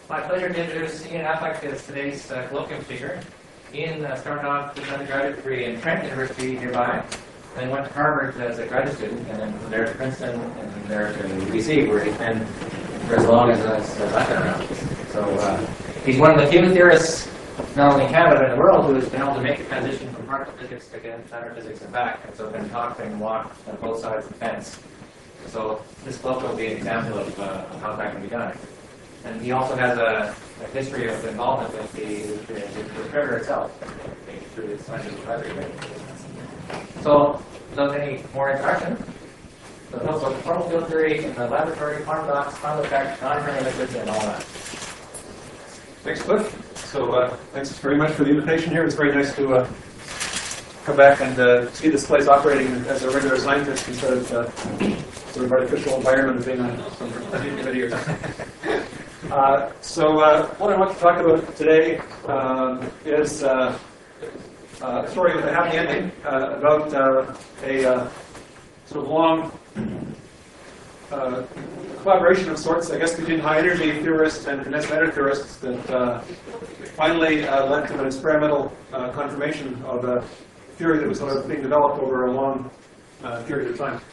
My pleasure to introduce Ian Affleck as today's colloquium speaker. Ian started off his undergraduate degree in Trent University nearby, then went to Harvard as a graduate student, and then from there to Princeton, and then there to UBC, where he's been for as long as I've been around. So he's one of the few theorists, not only in Canada but in the world, who has been able to make the transition from particle physics to matter physics and back, and so been talked and walked on both sides of the fence. So this colloquium will be an example of how that can be done. And he also has a history of involvement with the river itself, through his scientific advisory. So, without any more introduction, so talk about particle field theory in the laboratory, quantum dots, quantum effects, non-primary liquids, and all that. Thanks, Cliff. So, thanks very much for the invitation here. It's very nice to come back and see this place operating as a regular scientist instead of sort of artificial environment of being on some committee or something. So what I want to talk about today is a story with a happy ending about a sort of long collaboration of sorts, I guess, between high-energy theorists and condensed matter theorists that finally led to an experimental confirmation of a theory that was sort of being developed over a long period of time.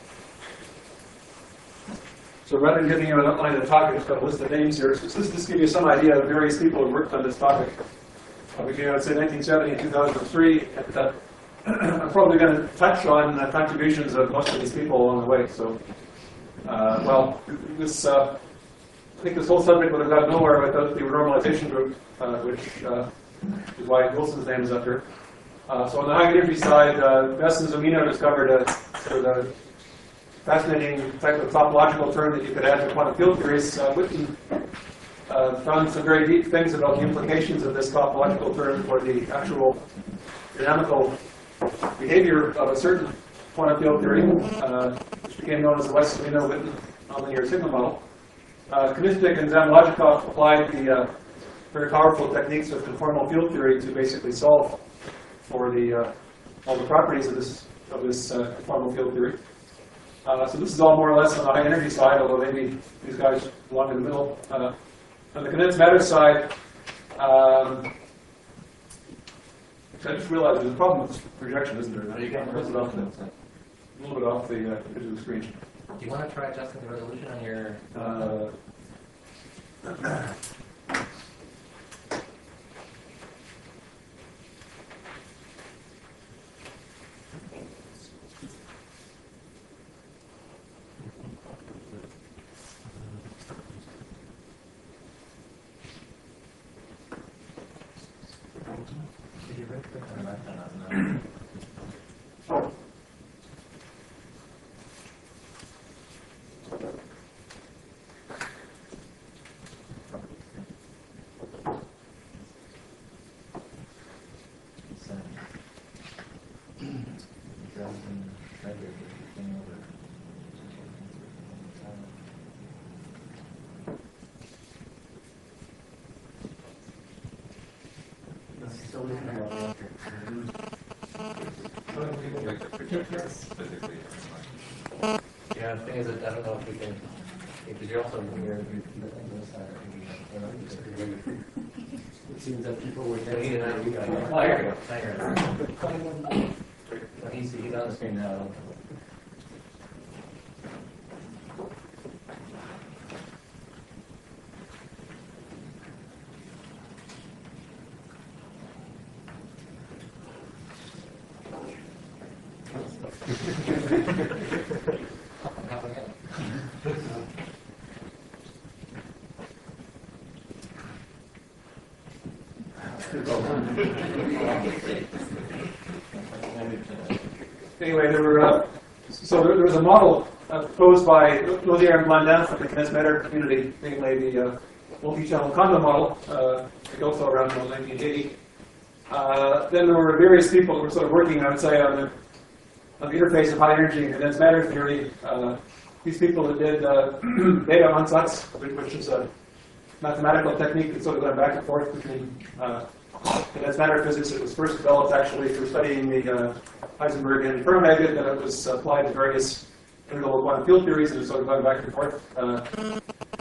So rather than giving you an outline of the talk, I've just got a list of names here. So this will just give you some idea of various people who worked on this topic. Between, I would say, 1970 and 2003. And, I'm probably going to touch on the contributions of most of these people along the way. So, well, this, I think this whole subject would have got nowhere without the renormalization group, which is why Wilson's name is up here. So on the high energy side, Bess and Zumino discovered a sort of fascinating type of topological term that you could add to quantum field theories. Witten found some very deep things about the implications of this topological term for the actual dynamical behavior of a certain quantum field theory, which became known as the Wess-Zumino-Witten nonlinear signal model. Kniszczyk and Zamolodchikov applied the very powerful techniques of conformal field theory to basically solve for the all the properties of this conformal field theory. So this is all more or less on the high energy side, although maybe these guys belong in the middle. On the condensed matter side, I just realized there's a problem with this projection, isn't there? No, you can't close it off a little bit off the edge of the screen. Do you want to try adjusting the resolution on your... Yeah, the thing is that I don't know if we can. Because you're also here. It seems that people were getting it. Oh, here we go. He's on the screen now. Anyway, there was a model proposed by Laudière and Blandin from the condensed matter community, namely the multi-channel Kondo model, also around 1980. Then there were various people who were sort of working, I would say, on the interface of high energy and condensed matter theory. These people that did data ansatz, which is a mathematical technique that's sort of going back and forth between condensed matter physics. It was first developed actually for studying the Heisenberg and ferromagnet, and it was applied to various integral quantum field theories, and it's sort of going back and forth.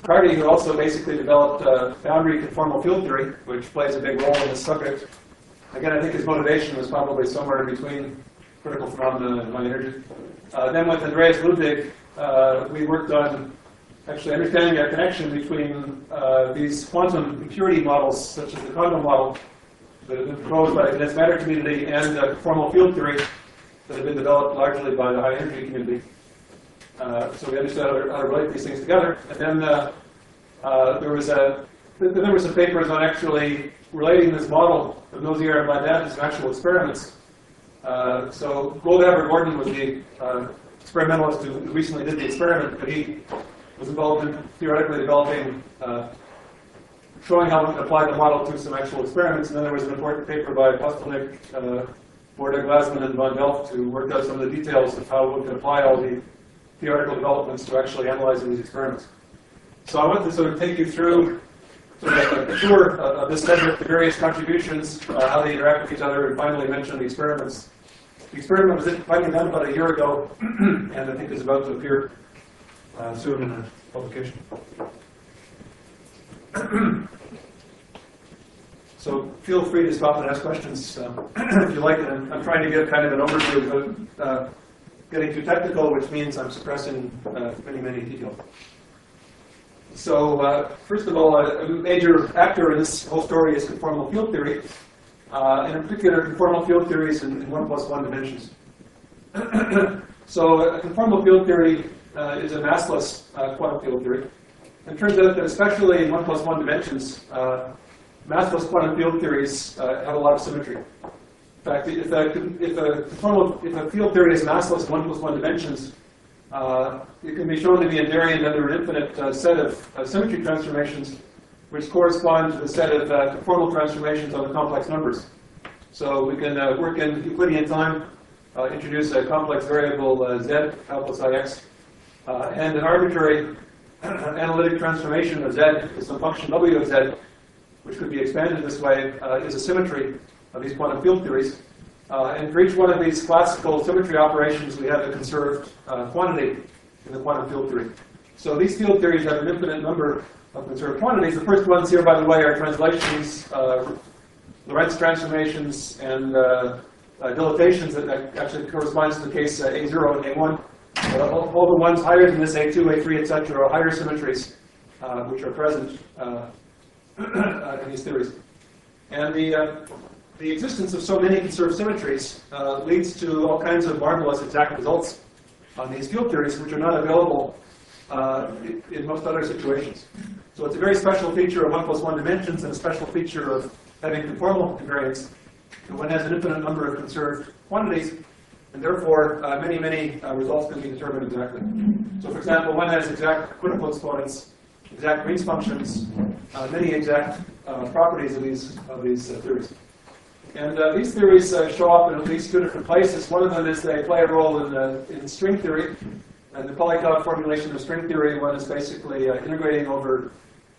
Carty, who also basically developed boundary conformal field theory, which plays a big role in this subject. Again, I think his motivation was probably somewhere in between critical phenomena and high energy. Then with Andreas Ludwig, we worked on actually understanding a connection between these quantum impurity models, such as the Kondo model, that have been proposed by the condensed matter community, and conformal field theory that have been developed largely by the high energy community. So we understood how to relate these things together. And then there were some papers on actually relating this model of Nozière and Blandat to some actual experiments. So Goldhaber Gordon was the experimentalist who recently did the experiment, but he was involved in theoretically developing, showing how we can apply the model to some actual experiments. And then there was an important paper by Postelnik, Borda, Glasman, and Von Delft to work out some of the details of how we can apply all the theoretical developments to actually analyzing these experiments. So I want to sort of take you through sort of a tour of this subject, the various contributions, how they interact with each other, and finally mention the experiments. The experiment was finally done about a year ago, and I think is about to appear soon in a publication. So feel free to stop and ask questions if you like. And I'm trying to give kind of an overview of getting too technical, which means I'm suppressing many details. So first of all, a major actor in this whole story is conformal field theory, and in particular conformal field theories in 1+1 dimensions. So conformal field theory is a massless quantum field theory. It turns out that especially in 1+1 dimensions, massless quantum field theories have a lot of symmetry. In fact, if a field theory is massless in 1+1 dimensions, it can be shown to be invariant under an infinite set of symmetry transformations, which correspond to the set of conformal transformations on the complex numbers. So we can work in Euclidean time, introduce a complex variable z, l plus ix, and an arbitrary analytic transformation of z is some function w of z, which could be expanded this way, is a symmetry of these quantum field theories. And for each one of these classical symmetry operations, we have a conserved quantity in the quantum field theory. So these field theories have an infinite number of conserved quantities. The first ones here, by the way, are translations, Lorentz transformations, and dilatations that actually corresponds to the case A0 and A1. All the ones higher than this, A2, A3, etc., are higher symmetries which are present in these theories. And the existence of so many conserved symmetries leads to all kinds of marvelous exact results on these field theories, which are not available in most other situations. So it's a very special feature of 1+1 dimensions, and a special feature of having conformal invariance. And one has an infinite number of conserved quantities, and therefore many results can be determined exactly. So for example, one has exact critical exponents, exact Green's functions, many exact properties of these theories. And these theories show up in at least two different places. One of them is they play a role in string theory, and the Polyakov formulation of string theory. One is basically integrating over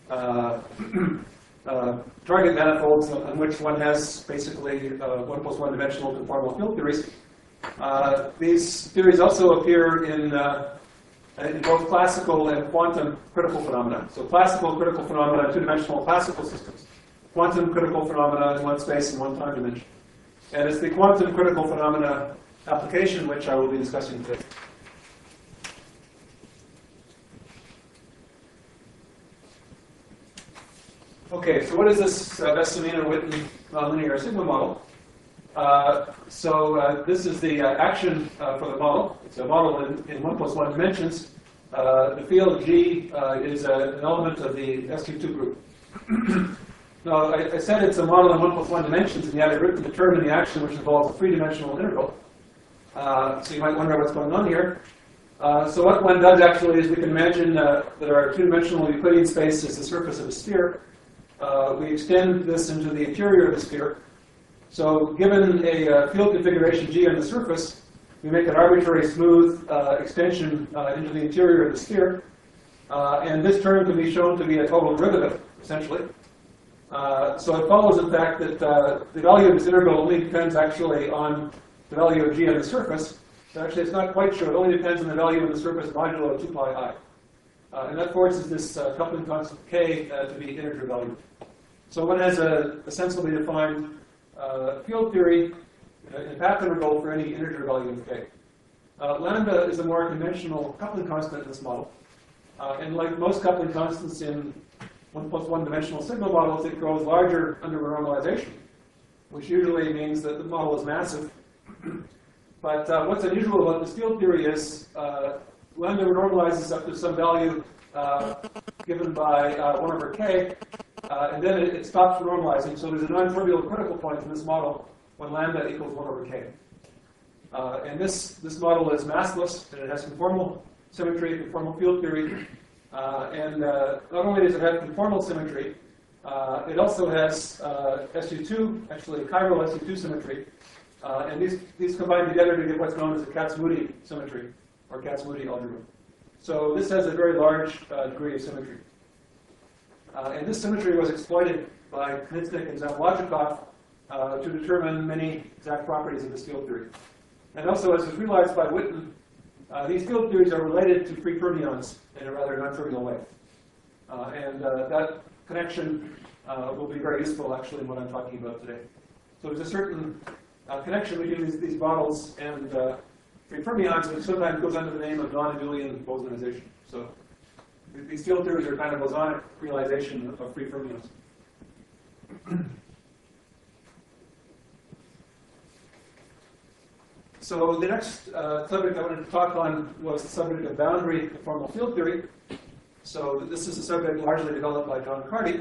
target manifolds on which one has basically 1+1 dimensional conformal field theories. These theories also appear in both classical and quantum critical phenomena. So classical critical phenomena, two-dimensional classical systems. Quantum critical phenomena in one space and one time dimension. And it's the quantum critical phenomena application which I will be discussing today. Okay, so what is this Wessel-Witten nonlinear sigma model? This is the action for the model. It's a model in 1+1 dimensions. The field G is an element of the SQ2 group. Now, I said it's a model in 1+1 dimensions, and yet I've written to determine the action which involves a three-dimensional integral. So you might wonder what's going on here. So what one does actually is we can imagine that our two-dimensional Euclidean space is the surface of a sphere. We extend this into the interior of the sphere. So given a field configuration G on the surface, we make an arbitrary smooth extension into the interior of the sphere. And this term can be shown to be a total derivative, essentially. So it follows, in fact, that the value of this integral only depends actually on the value of G on the surface. So actually, it's not quite true. It only depends on the value of the surface modulo 2 pi I. And that forces this coupling constant k to be integer valued. So one has a sensibly defined field theory in path interval for any integer value of k. Lambda is a more conventional coupling constant in this model. And like most coupling constants in 1 plus 1 dimensional sigma models, it grows larger under normalization, which usually means that the model is massive. But what's unusual about this field theory is lambda normalizes up to some value given by 1 over k, and then it stops normalizing. So there's a non-trivial critical point in this model when lambda equals 1 over k. And this model is massless, and it has conformal symmetry, conformal field theory. And not only does it have conformal symmetry, it also has SU2, actually chiral SU2 symmetry. And these combine together to get what's known as a Kac-Moody symmetry, or Kac-Moody algebra. So this has a very large degree of symmetry. And this symmetry was exploited by Knitznik and Zamolodchikov to determine many exact properties of this field theory. And also, as was realized by Witten, these field theories are related to free fermions in a rather non-trivial way. And that connection will be very useful, actually, in what I'm talking about today. So there's a certain connection between these models and free fermions, which sometimes goes under the name of non-abelian bosonization. So these field theories are kind of bosonic realization of free fermions. So the next subject I wanted to talk on was the subject of boundary conformal field theory. So this is a subject largely developed by John Carty.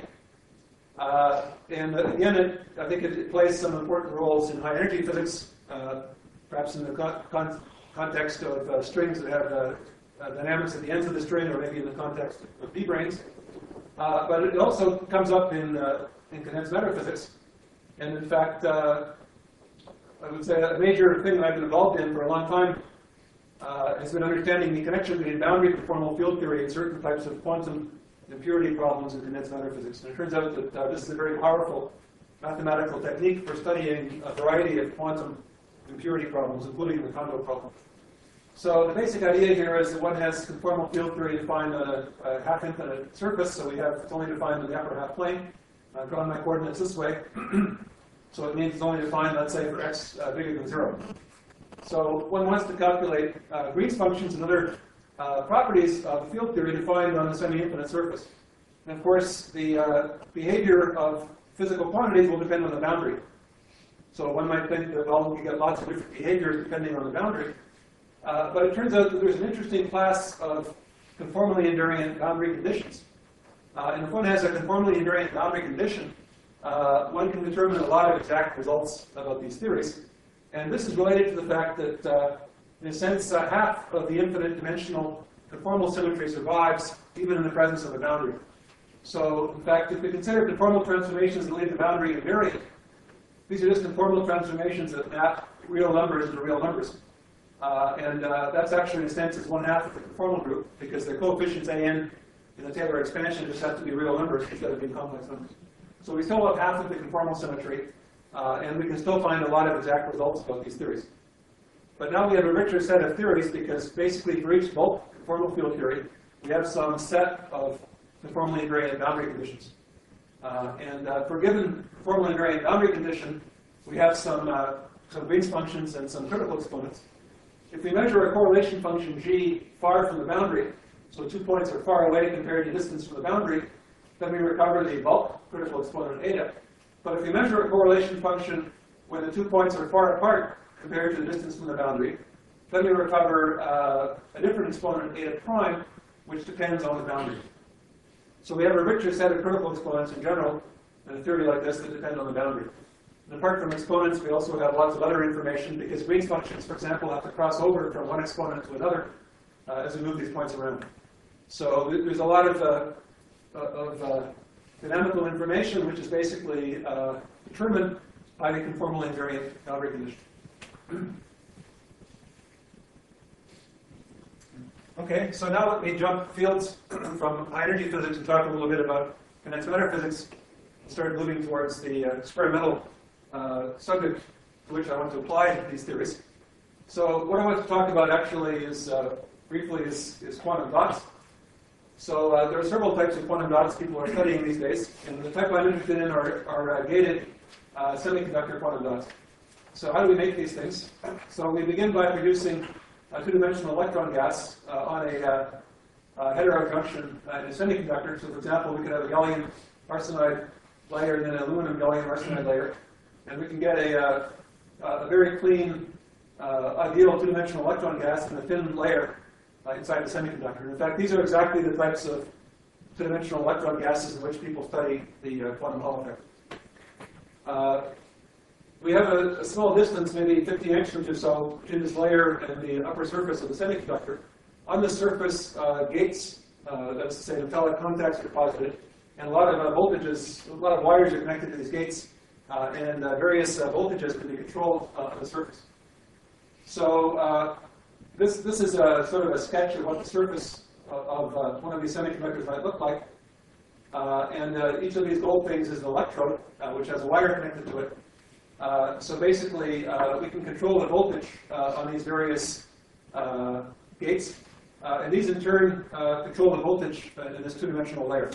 And again, I think it plays some important roles in high energy physics, perhaps in the context of strings that have dynamics at the ends of the string, or maybe in the context of B-branes. But it also comes up in condensed matter physics. And in fact, I would say a major thing that I've been involved in for a long time has been understanding the connection between boundary conformal field theory and certain types of quantum impurity problems in condensed matter physics. And it turns out that this is a very powerful mathematical technique for studying a variety of quantum impurity problems, including the Kondo problem. So the basic idea here is that one has conformal field theory defined on a half-infinite surface, so it's only defined in the upper half plane. I've drawn my coordinates this way. So it means it's only defined, let's say, for x bigger than 0. So one wants to calculate Green's functions and other properties of field theory defined on a semi-infinite surface. And of course, the behavior of physical quantities will depend on the boundary. So one might think that, well, you get lots of different behaviors depending on the boundary. But it turns out that there's an interesting class of conformally invariant boundary conditions. And if one has a conformally invariant boundary condition, one can determine a lot of exact results about these theories. And this is related to the fact that, in a sense, half of the infinite dimensional conformal symmetry survives even in the presence of a boundary. So, in fact, if we consider conformal transformations that leave the boundary invariant, these are just conformal transformations that map real numbers into real numbers. And that's actually, in a sense, is 1/2 of the conformal group, because the coefficients an in the Taylor expansion just have to be real numbers instead of being complex numbers. So we still have half of the conformal symmetry, and we can still find a lot of exact results about these theories. But now we have a richer set of theories, because basically for each bulk conformal field theory, we have some set of conformally invariant boundary conditions. And for a given conformally invariant boundary condition, we have some Green's functions and some critical exponents. If we measure a correlation function g far from the boundary, so 2 points are far away compared to distance from the boundary, then we recover the bulk critical exponent eta. But if we measure a correlation function when the 2 points are far apart compared to the distance from the boundary, then we recover a different exponent eta prime, which depends on the boundary. So we have a richer set of critical exponents in general in a theory like this that depend on the boundary. And apart from exponents, we also have lots of other information, because Green's functions, for example, have to cross over from one exponent to another as we move these points around. So there's a lot of dynamical information which is basically determined by the conformally invariant boundary condition. Okay, so now let me jump fields from high energy physics and talk a little bit about condensed matter physics and start moving towards the experimental subject to which I want to apply these theories. So what I want to talk about actually is, briefly, is quantum dots. So there are several types of quantum dots people are studying these days, and the type I'm interested in are gated semiconductor quantum dots. So how do we make these things? So we begin by producing a two-dimensional electron gas on a hetero junction in a semiconductor. So for example, we could have a gallium arsenide layer and then an aluminum gallium arsenide layer, and we can get a very clean, ideal two-dimensional electron gas in a thin layer inside the semiconductor. In fact, these are exactly the types of two-dimensional electron gases in which people study the quantum Hall effect. We have a small distance, maybe 50 angstroms or so, between this layer and the upper surface of the semiconductor. On the surface, gates, that's to say metallic contacts, are deposited, and a lot of voltages, a lot of wires are connected to these gates, and various voltages can be controlled on the surface. So this is sort of a sketch of what the surface of one of these semiconductors might look like. And each of these gold things is an electrode, which has a wire connected to it. So basically, we can control the voltage on these various gates. And these, in turn, control the voltage in this two-dimensional layer.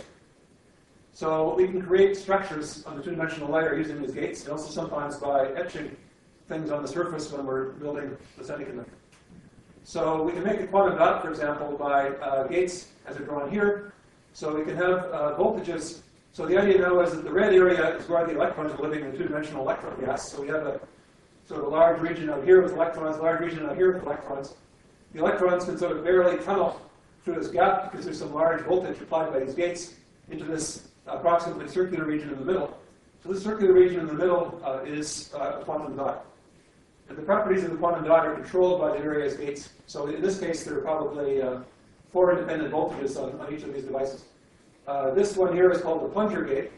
So we can create structures on the two-dimensional layer using these gates, and also sometimes by etching things on the surface when we're building the semiconductor. So we can make a quantum dot, for example, by gates as are drawn here. So we can have voltages. So the idea now is that the red area is where the electrons are living in two-dimensional electron gas. So we have a sort of a large region out here with electrons, a large region out here with electrons. The electrons can sort of barely tunnel through this gap because there's some large voltage applied by these gates into this approximately circular region in the middle. So this circular region in the middle is a quantum dot. And the properties of the quantum dot are controlled by the various gates. So in this case, there are probably 4 independent voltages on each of these devices. This one here is called the plunger gate.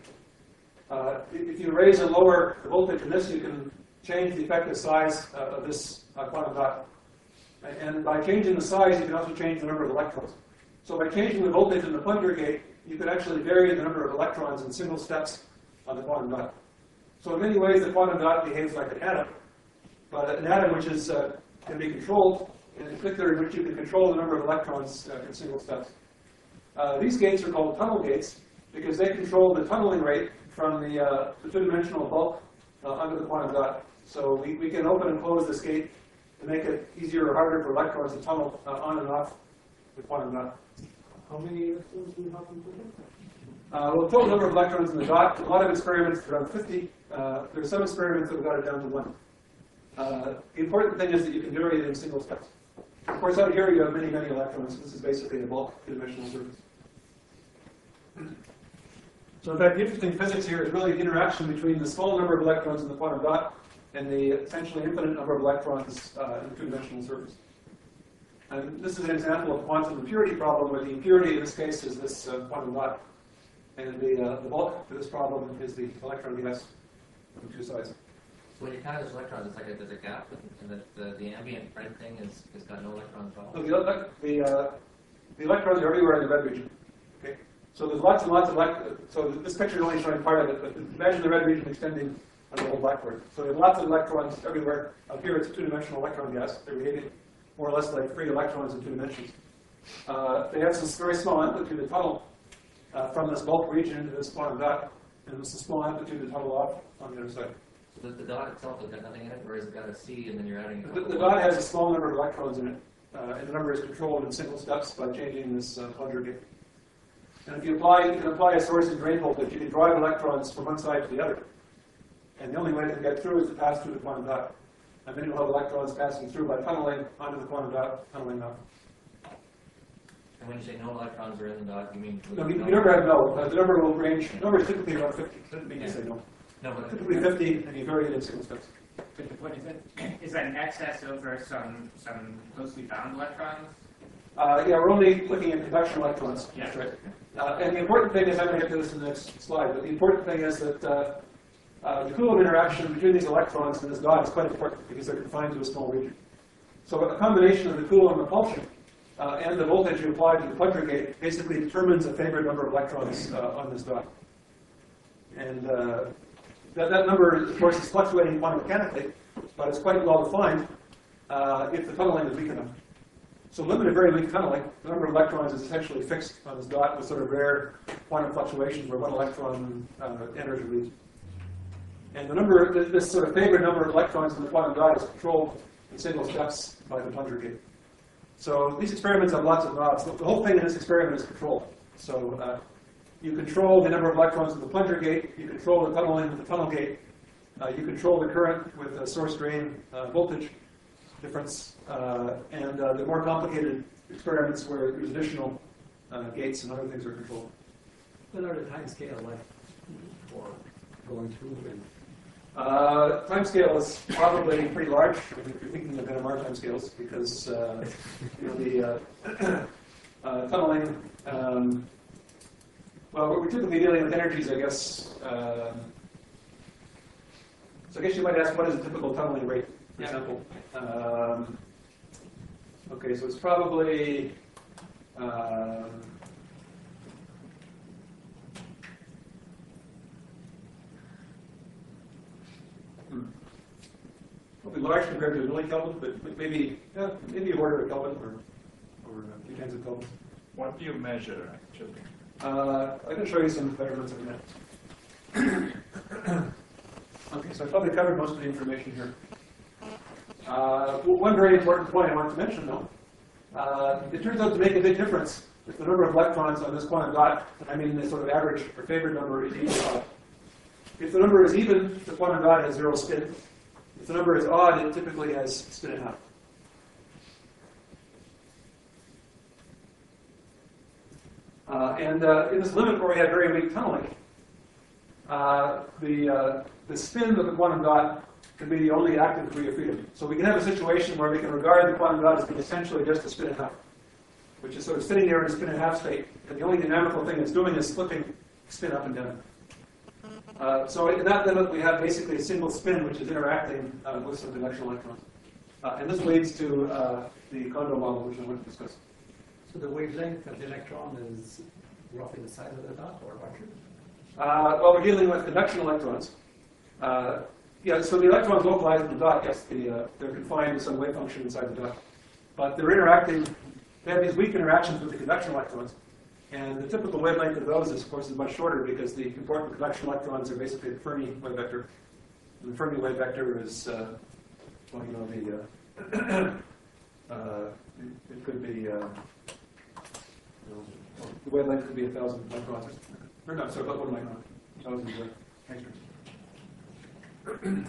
If you raise or lower the voltage in this, you can change the effective size of this quantum dot. And by changing the size, you can also change the number of electrons. So by changing the voltage in the plunger gate, you could actually vary the number of electrons in single steps on the quantum dot. So in many ways, the quantum dot behaves like an atom, but an atom which is, can be controlled, in particular in which you can control the number of electrons in single steps. These gates are called tunnel gates because they control the tunneling rate from the two-dimensional bulk under the quantum dot. So we can open and close this gate to make it easier or harder for electrons to tunnel on and off the quantum dot. How many electrons do you have in total? Well, the total number of electrons in the dot, a lot of experiments around 50. There are some experiments that have got it down to 1. The important thing is that you can vary it in single steps. Of course, out here you have many, many electrons. This is basically a bulk two-dimensional surface. So in fact, the interesting physics here is really the interaction between the small number of electrons in the quantum dot and the essentially infinite number of electrons in the two-dimensional surface. And this is an example of quantum impurity problem, where the impurity in this case is this quantum dot. And the bulk for this problem is the electron gas on 2 sides. So when you count those electrons, it's like there's a gap, and the ambient red thing is got no electrons at all. So the electrons are everywhere in the red region. Okay? So there's lots and lots of electrons. So this picture is only showing part of it, but imagine the red region extending on the whole blackboard. So there's lots of electrons everywhere. Up here it's a two-dimensional electron gas. They're behaving more or less like free electrons in 2 dimensions. They have some very small amplitude to tunnel from this bulk region into this quantum dot, and there's a small amplitude to tunnel off on the other side. So the dot itself has got nothing in it, or has it got a C and then you're adding The dot has a small number of electrons in it, and the number is controlled in single steps by changing this plunger gate. And if you can apply a source and drain voltage, you can drive electrons from one side to the other. And the only way to get through is to pass through the quantum dot. And then you'll have electrons passing through by tunneling onto the quantum dot, tunneling off. And when you say no electrons are in the dot, you mean? No, you never have no. The number will range. The number is typically about 50. It doesn't mean you say no. No, but Typically 50, and you vary it in single steps. What is it? Is that an excess over some closely bound electrons? Yeah, we're only looking at conduction electrons. Yeah. That's right. And the important thing is, I'm going to get to this in the next slide, but the important thing is that the Coulomb interaction between these electrons and this dot is quite important because they're confined to a small region. So a combination of the Coulomb repulsion and the voltage you apply to the plunger gate basically determines a favored number of electrons on this dot. And that number, of course, is fluctuating quantum mechanically, but it's quite well defined if the tunneling is weak enough. So limited very weak tunneling, the number of electrons is essentially fixed on this dot with sort of rare quantum fluctuations where one electron enters or leaves. And the number, this sort of favored number of electrons in the quantum dot is controlled in single steps by the plunger gate. So these experiments have lots of knobs. The whole thing in this experiment is controlled. So you control the number of electrons in the plunger gate, you control the tunneling with the tunnel gate, you control the current with the source drain voltage difference, and the more complicated experiments where there's additional gates and other things are controlled. What are the time scale like for going through and Time scale is probably pretty large if you're thinking of NMR time scales, because you know, the tunneling. Well, we're typically dealing with energies, I guess. So I guess you might ask, what is a typical tunneling rate, for example? Okay, so it's probably. Probably large compared to a millikelvin, but maybe maybe a quarter of a Kelvin or a few tens of Kelvin. What do you measure, actually? I can show you some measurements in a minute. Okay, so I probably covered most of the information here. One very important point I want to mention, though, it turns out to make a big difference if the number of electrons on this quantum dot, I mean the sort of average or favored number, is even or odd. If the number is even, the quantum dot has 0 spin. If the number is odd, it typically has spin and a half. In this limit where we have very weak tunneling, the spin of the quantum dot can be the only active degree of freedom. So we can have a situation where we can regard the quantum dot as being essentially just a spin and a half, which is sort of sitting there in a spin and a half state, and the only dynamical thing it's doing is flipping spin up and down. So in that limit, we have basically a single spin which is interacting with some convection electrons. And this leads to the Kondo model, which I want to discuss. so the wavelength of the electron is roughly the size of the dot or larger? Well, we're dealing with conduction electrons. Yeah, so the electrons localized in the dot, yes, they're confined to some wave function inside the dot. But they're interacting, they have these weak interactions with the conduction electrons. And the typical wavelength of those, of course, is much shorter because the important conduction electrons are basically the Fermi wave vector. And the Fermi wave vector is, well, you know, it could be, the wavelength could be 1,000 microns. Or no, sorry, about 1 micron. 1,000 angstroms.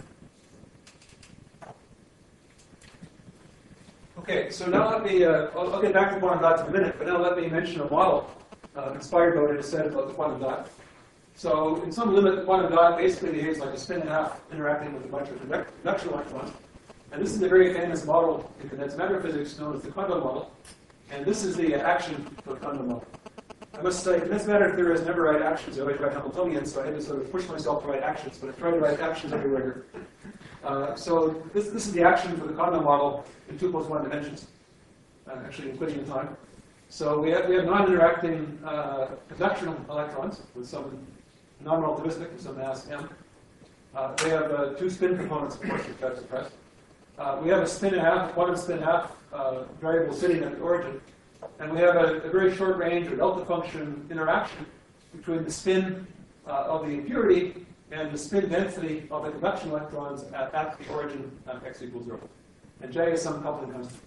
Okay, so now let me, I'll get back to quantum dots in a minute, but now let me mention a model inspired by what I just said about the quantum dot. So in some limit, the quantum dot basically behaves like a spin and a half interacting with a bunch of conduction electrons. And this is a very famous model in condensed matter physics known as the Kondo model. And this is the action of the Kondo model. I must say, condensed matter theory has never write actions. I always write Hamiltonian, so I had to sort of push myself to write actions, but I try to write actions everywhere here. So this is the action for the Kondo model in 2 + 1 dimensions, actually including the time. So we have non-interacting conduction electrons with some non-relativistic and some mass m. They have 2 spin components, of course, which I've suppressed. We have a spin and a half, quantum spin and a half variable sitting at the origin. And we have a very short range or delta function interaction between the spin of the impurity and the spin density of the conduction electrons at the origin x = 0. And J is some coupling constant.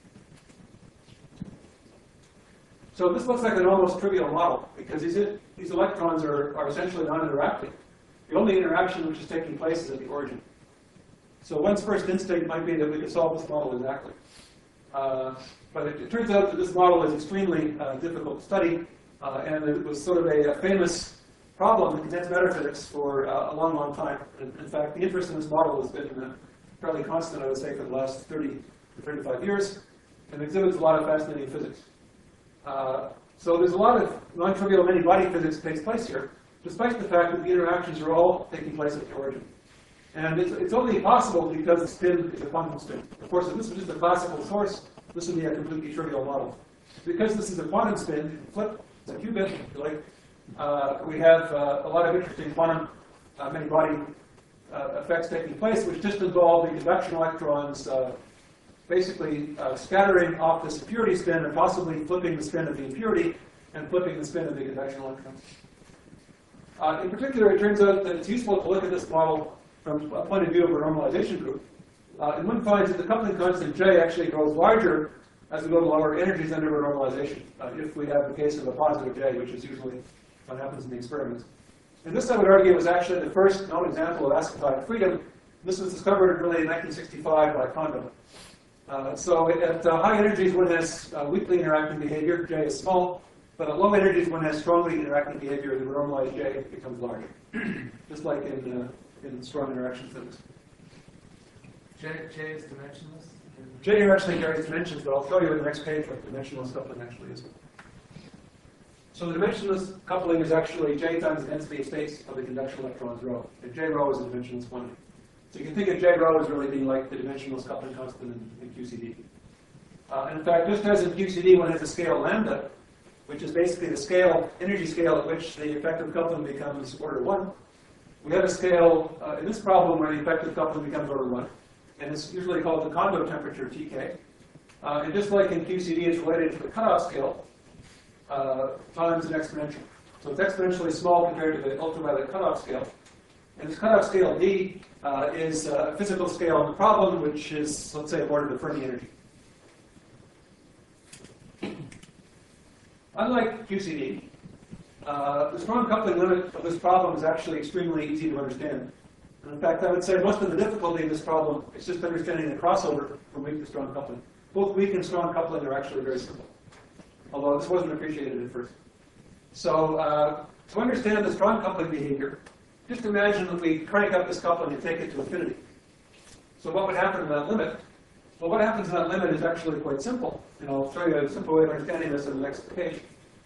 So this looks like an almost trivial model because these electrons are essentially non-interacting. The only interaction which is taking place is at the origin. So one's first instinct might be that we could solve this model exactly. But it turns out that this model is extremely difficult to study, and it was sort of a famous problem in condensed matter physics for a long, long time. In fact, the interest in this model has been fairly constant, I would say, for the last 30 to 35 years, and exhibits a lot of fascinating physics. So there's a lot of non-trivial many-body physics that takes place here, despite the fact that the interactions are all taking place at the origin. And it's only possible because the spin is a quantum spin. Of course, if this was just a classical source, this would be a completely trivial model. Because this is a quantum spin, flip, it's a qubit, if you like, we have a lot of interesting quantum many-body effects taking place, which just involve the conduction electrons basically scattering off this impurity spin and possibly flipping the spin of the impurity and flipping the spin of the convection electron. In particular, it turns out that it's useful to look at this model from a point of view of a normalization group. And one finds that the coupling constant J actually grows larger as we go to lower energies under a normalization, if we have the case of a positive J, which is usually what happens in the experiments. And this, I would argue, was actually the first known example of asymptotic freedom. This was discovered really in 1965 by Kondo. So at high energies, one has weakly interacting behavior, J is small, but at low energies, one has strongly interacting behavior, the normalized J becomes larger, just like in strong interaction physics. J is dimensionless? J here actually carries dimensions, but I'll show you in the next page what dimensionless coupling actually is. So the dimensionless coupling is actually J times the density of states of the conduction electrons rho. And J rho is a dimensionless quantity. So you can think of J rho as really being like the dimensionless coupling constant in QCD. And in fact, just as in QCD, one has a scale lambda, which is basically the scale, energy scale at which the effective coupling becomes order 1. We have a scale in this problem where the effective coupling becomes order 1. And it's usually called the Kondo temperature, TK. And just like in QCD, it's related to the cutoff scale times an exponential. So it's exponentially small compared to the ultraviolet cutoff scale. And this cutoff scale D is a physical scale of the problem, which is, let's say, of order of Fermi energy. Unlike QCD, the strong coupling limit of this problem is actually extremely easy to understand. And in fact, I would say most of the difficulty in this problem is just understanding the crossover from weak to strong coupling. Both weak and strong coupling are actually very simple, although this wasn't appreciated at first. So to understand the strong coupling behavior, just imagine that we crank up this coupling and take it to infinity. So what would happen in that limit? Well, what happens in that limit is actually quite simple. And I'll show you a simple way of understanding this in the next page.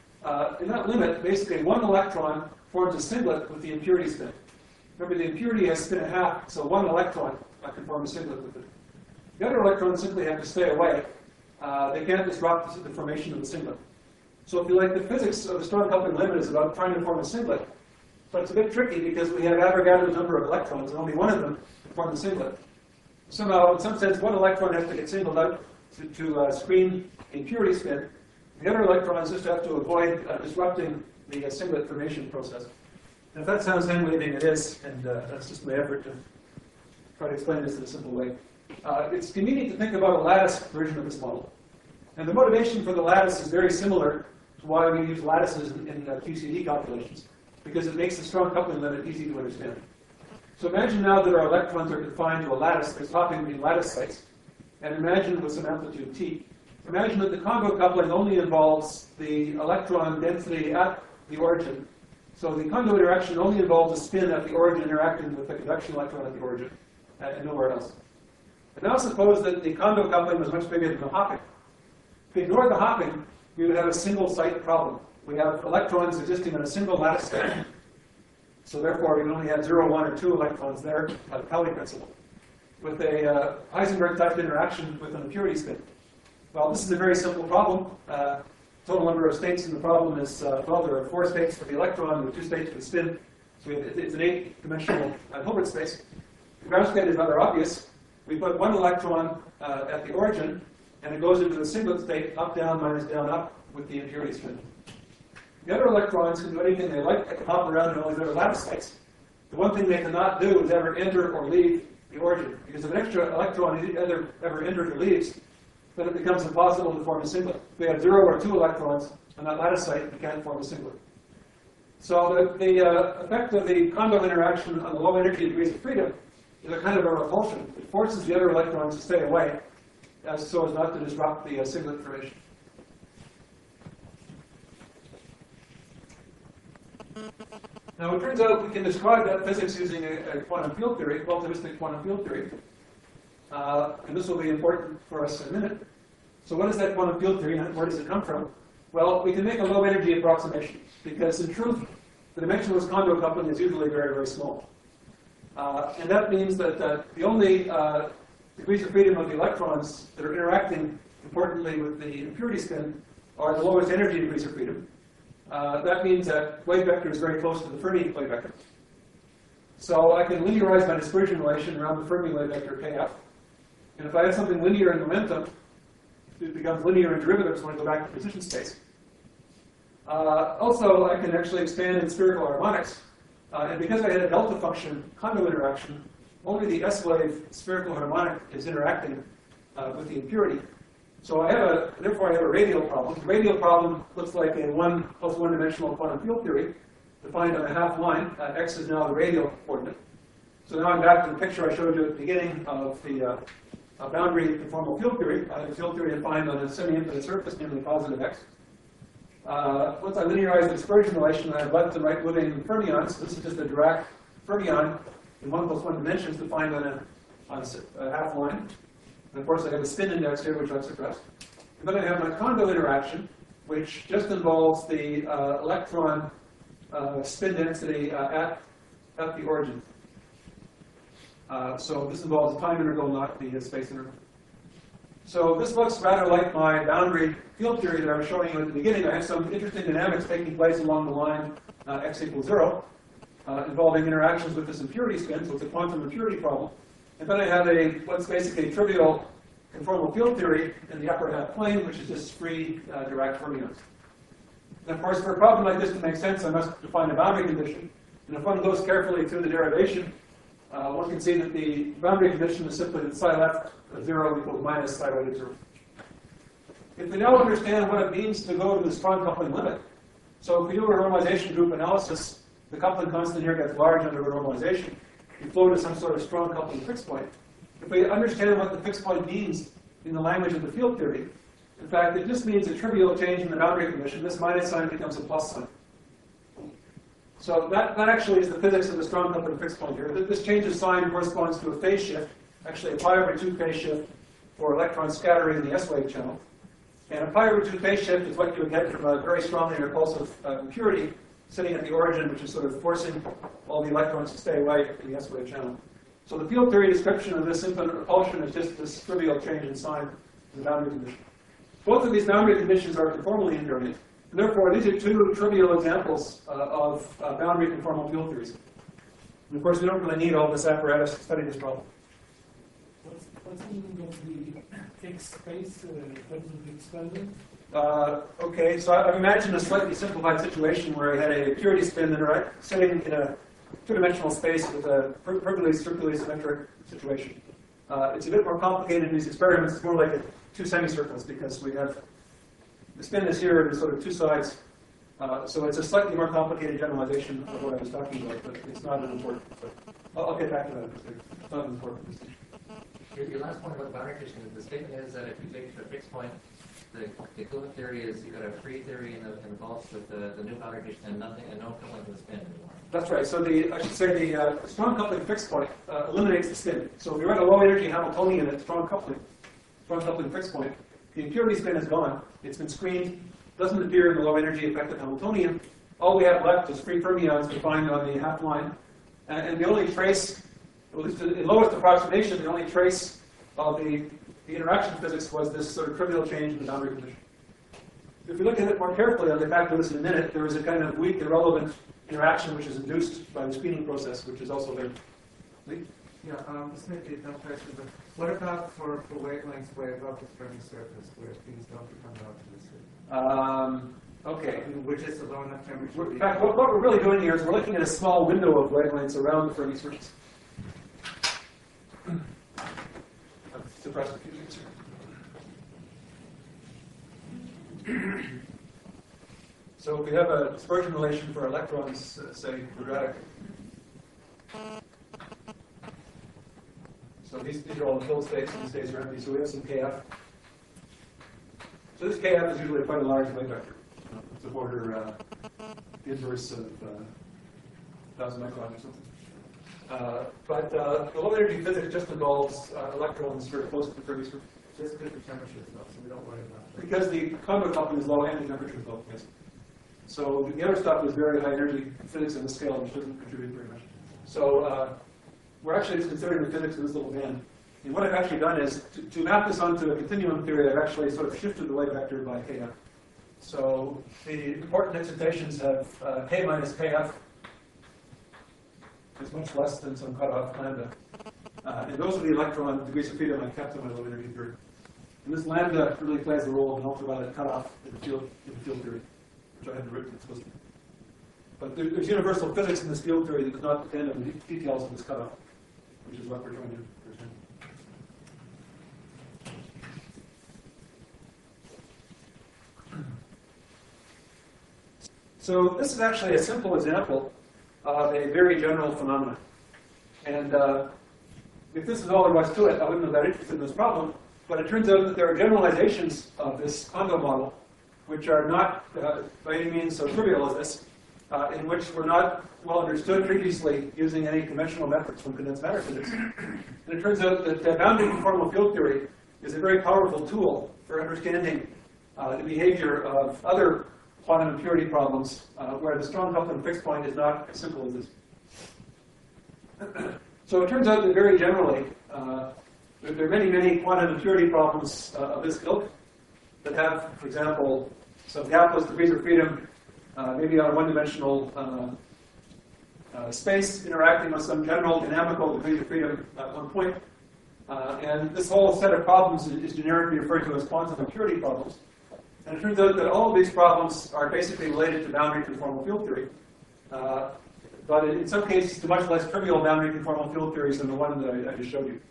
In that limit, basically one electron forms a singlet with the impurity spin. Remember, the impurity has spin 1/2, so one electron can form a singlet with it. The other electrons simply have to stay away. They can't disrupt the formation of the singlet. So if you like, the physics of the strong coupling limit is about trying to form a singlet. But it's a bit tricky because we have Avogadro's number of electrons, and only one of them can form the singlet. Somehow, in some sense, one electron has to get singled out to screen the impurity spin. The other electrons just have to avoid disrupting the singlet formation process. And if that sounds hand-waving, it is, and that's just my effort to try to explain this in a simple way. It's convenient to think about a lattice version of this model. And the motivation for the lattice is very similar to why we use lattices in QCD calculations, because it makes the strong coupling limit easy to understand. So imagine now that our electrons are confined to a lattice that's hopping between lattice sites, and imagine with some amplitude t. Imagine that the Kondo coupling only involves the electron density at the origin. So the Kondo interaction only involves a spin at the origin interacting with the conduction electron at the origin, and nowhere else. And now suppose that the Kondo coupling was much bigger than the hopping. If we ignore the hopping, we would have a single site problem. We have electrons existing on a single lattice state. So therefore, we can only have 0, 1, or 2 electrons there by the Pauli principle. With a Heisenberg-type interaction with an impurity spin. Well, this is a very simple problem. Total number of states in the problem is, well, there are 4 states for the electron with 2 states for the spin. So it's an 8-dimensional Hilbert space. The ground state is rather obvious. We put one electron at the origin, and it goes into the singlet state, up, down, minus, down, up, with the impurity spin. The other electrons can do anything they like. They can hop around in all these other lattice states. The one thing they cannot do is ever enter or leave the origin. Because if an extra electron ever enters or leaves, then it becomes impossible to form a singlet. If we have 0 or 2 electrons on that lattice site, we can't form a singlet. So the effect of the Kondo interaction on the low energy degrees of freedom is a kind of a repulsion. It forces the other electrons to stay away so as not to disrupt the singlet formation. Now, it turns out we can describe that physics using a quantum field theory, relativistic quantum field theory. And this will be important for us in a minute. So what is that quantum field theory, and where does it come from? Well, we can make a low energy approximation, because in truth, the dimensionless Kondo coupling is usually very, very small. And that means that the only degrees of freedom of the electrons that are interacting, importantly, with the impurity spin are the lowest energy degrees of freedom. That means that wave vector is very close to the Fermi wave vector. So I can linearize my dispersion relation around the Fermi wave vector kf. And if I have something linear in momentum, it becomes linear in derivatives when I go back to position space. Also, I can actually expand in spherical harmonics. And because I had a delta function Kondo interaction, only the S-wave spherical harmonic is interacting with the impurity. So therefore I have a radial problem. The radial problem looks like a 1 plus 1 dimensional quantum field theory defined on a half line. X is now the radial coordinate. So now I'm back to the picture I showed you at the beginning of the boundary conformal field theory. I have a field theory defined on a semi-infinite surface, namely positive X. Once I linearize the dispersion relation, I have left and right moving fermions. This is just a Dirac fermion in 1 plus 1 dimensions defined on a half line. And of course, I have a spin index here, which I've suppressed. And then I have my Kondo interaction, which just involves the electron spin density at the origin. So this involves a time integral, not the space integral. So this looks rather like my boundary field theory that I was showing you at the beginning. I have some interesting dynamics taking place along the line x equals 0, involving interactions with this impurity spin, so it's a quantum impurity problem. And then I have what's basically a trivial conformal field theory in the upper half plane, which is just free Dirac fermions. And of course, for a problem like this to make sense, I must define a boundary condition. And if one goes carefully through the derivation, one can see that the boundary condition is simply that psi left of 0 equals minus psi right of 0. If we now understand what it means to go to the strong coupling limit, so if we do a normalization group analysis, the coupling constant here gets large under a normalization. You flow to some sort of strong coupling fixed point. If we understand what the fixed point means in the language of the field theory, in fact, it just means a trivial change in the boundary condition. This minus sign becomes a plus sign. So that actually is the physics of the strong coupling fixed point here. This change of sign corresponds to a phase shift, actually a pi/2 phase shift for electron scattering in the S-wave channel. And a pi/2 phase shift is what you would get from a very strongly repulsive impurity sitting at the origin, which is sort of forcing all the electrons to stay away in the S-wave channel. So the field theory description of this infinite repulsion is just this trivial change in sign in the boundary condition. Both of these boundary conditions are conformally invariant. And therefore, these are two trivial examples of boundary conformal field theories. And of course, we don't really need all this apparatus to study this problem. What's the meaning of the fixed space in terms of the experiment? Okay, so I've imagined a slightly simplified situation where I had a purity spin sitting in a two-dimensional space with a perfectly circularly symmetric situation. It's a bit more complicated in these experiments. It's more like two semicircles because we have the spin is here and sort of two sides. So it's a slightly more complicated generalization of what I was talking about, but it's not as important. But I'll get back to that. It's not as important. Your last point about the boundary condition, the statement is that if you take the fixed point, the equivalent theory is you've got a free theory in the vaults with the new boundary condition and nothing and no coupling to the spin anymore. That's right. So I should say the strong coupling fixed point eliminates the spin. So if we write a low energy Hamiltonian at strong coupling fixed point, the impurity spin is gone. It's been screened. Doesn't appear in the low energy effective Hamiltonian. All we have left is free fermions defined on the half line, and the only trace, at least in lowest approximation, the only trace of the interaction physics was this sort of trivial change in the boundary condition. If we look at it more carefully, I'll get back to this in a minute, there is a kind of weak, irrelevant interaction which is induced by the screening process, which is also there. Lee? Yeah, this may be a dumb question, but what about for wavelengths way above the Fermi surface where things don't become relativistic? Okay. Which is a low enough temperature. In fact, what we're really doing here is we're looking at a small window of wavelengths around the Fermi surface. Suppress the fusions here. So we have a dispersion relation for electrons, say, quadratic. So these are all the field states, and these states are empty, so we have some kf. So this kf is usually quite a large wave vector. It's of order the inverse of 1,000 microns or something. But the low energy physics just involves electrons very close to the Fermi surface. Just because the temperature is low, so we don't worry about that. Because the Kondo coupling is low and the temperature is low, yes. So the other stuff is very high energy physics on the scale, which doesn't contribute very much. So we're actually just considering the physics of this little band. And what I've actually done is, to map this onto a continuum theory, I've actually sort of shifted the wave vector by kf. So the important excitations have k minus kf is much less than some cutoff lambda. And those are the electron degrees of freedom I kept in my low energy theory. And this lambda really plays the role of an ultraviolet cutoff in the field theory, which I hadn't written explicitly. But there's universal physics in this field theory that does not depend on the details of this cutoff, which is what we're trying to understand. So this is actually a simple example of a very general phenomenon. And if this is all there was to it, I wouldn't have that interested in this problem. But it turns out that there are generalizations of this Kondo model, which are not by any means so trivial as this, in which were not well understood previously using any conventional methods from condensed matter physics. And it turns out that boundary conformal field theory is a very powerful tool for understanding the behavior of other quantum impurity problems, where the strong coupling fixed point is not as simple as this. So it turns out that very generally, there are many, many quantum impurity problems of this ilk that have, for example, some gapless degrees of freedom, maybe on a one-dimensional space interacting with some general dynamical degrees of freedom at one point. And this whole set of problems is generically referred to as quantum impurity problems. And it turns out that all of these problems are basically related to boundary conformal field theory. But in some cases, to much less trivial boundary conformal field theories than the one that I just showed you.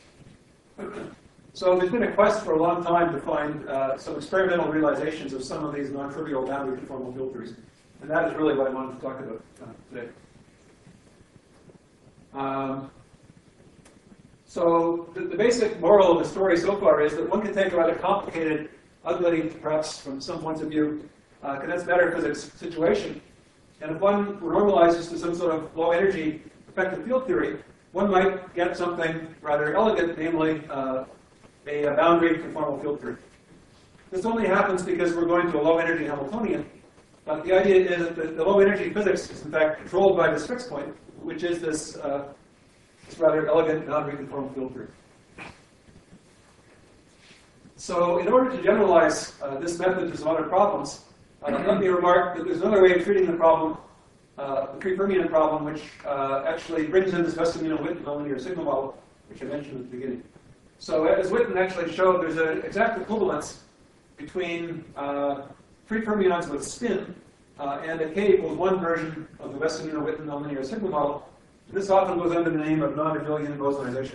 So there's been a quest for a long time to find some experimental realizations of some of these non-trivial boundary conformal field theories. And that is really what I wanted to talk about today. So the basic moral of the story so far is that one can take a rather complicated, ugly, perhaps from some points of view, condensed matter physics situation. And if one normalizes to some sort of low energy effective field theory, one might get something rather elegant, namely a boundary conformal field theory. This only happens because we're going to a low energy Hamiltonian. But the idea is that the low energy physics is in fact controlled by this fixed point, which is this rather elegant boundary conformal field theory. So in order to generalize this method to some other problems, let me remark that there's another way of treating the problem, the pre-Fermion problem, which actually brings in this Western-Witten nonlinear signal model, which I mentioned at the beginning. So as Witten actually showed, there's an exact equivalence between pre-fermions with spin and a k=1 version of the Western-Witten nonlinear signal model. This often goes under the name of non-abelian bosonization.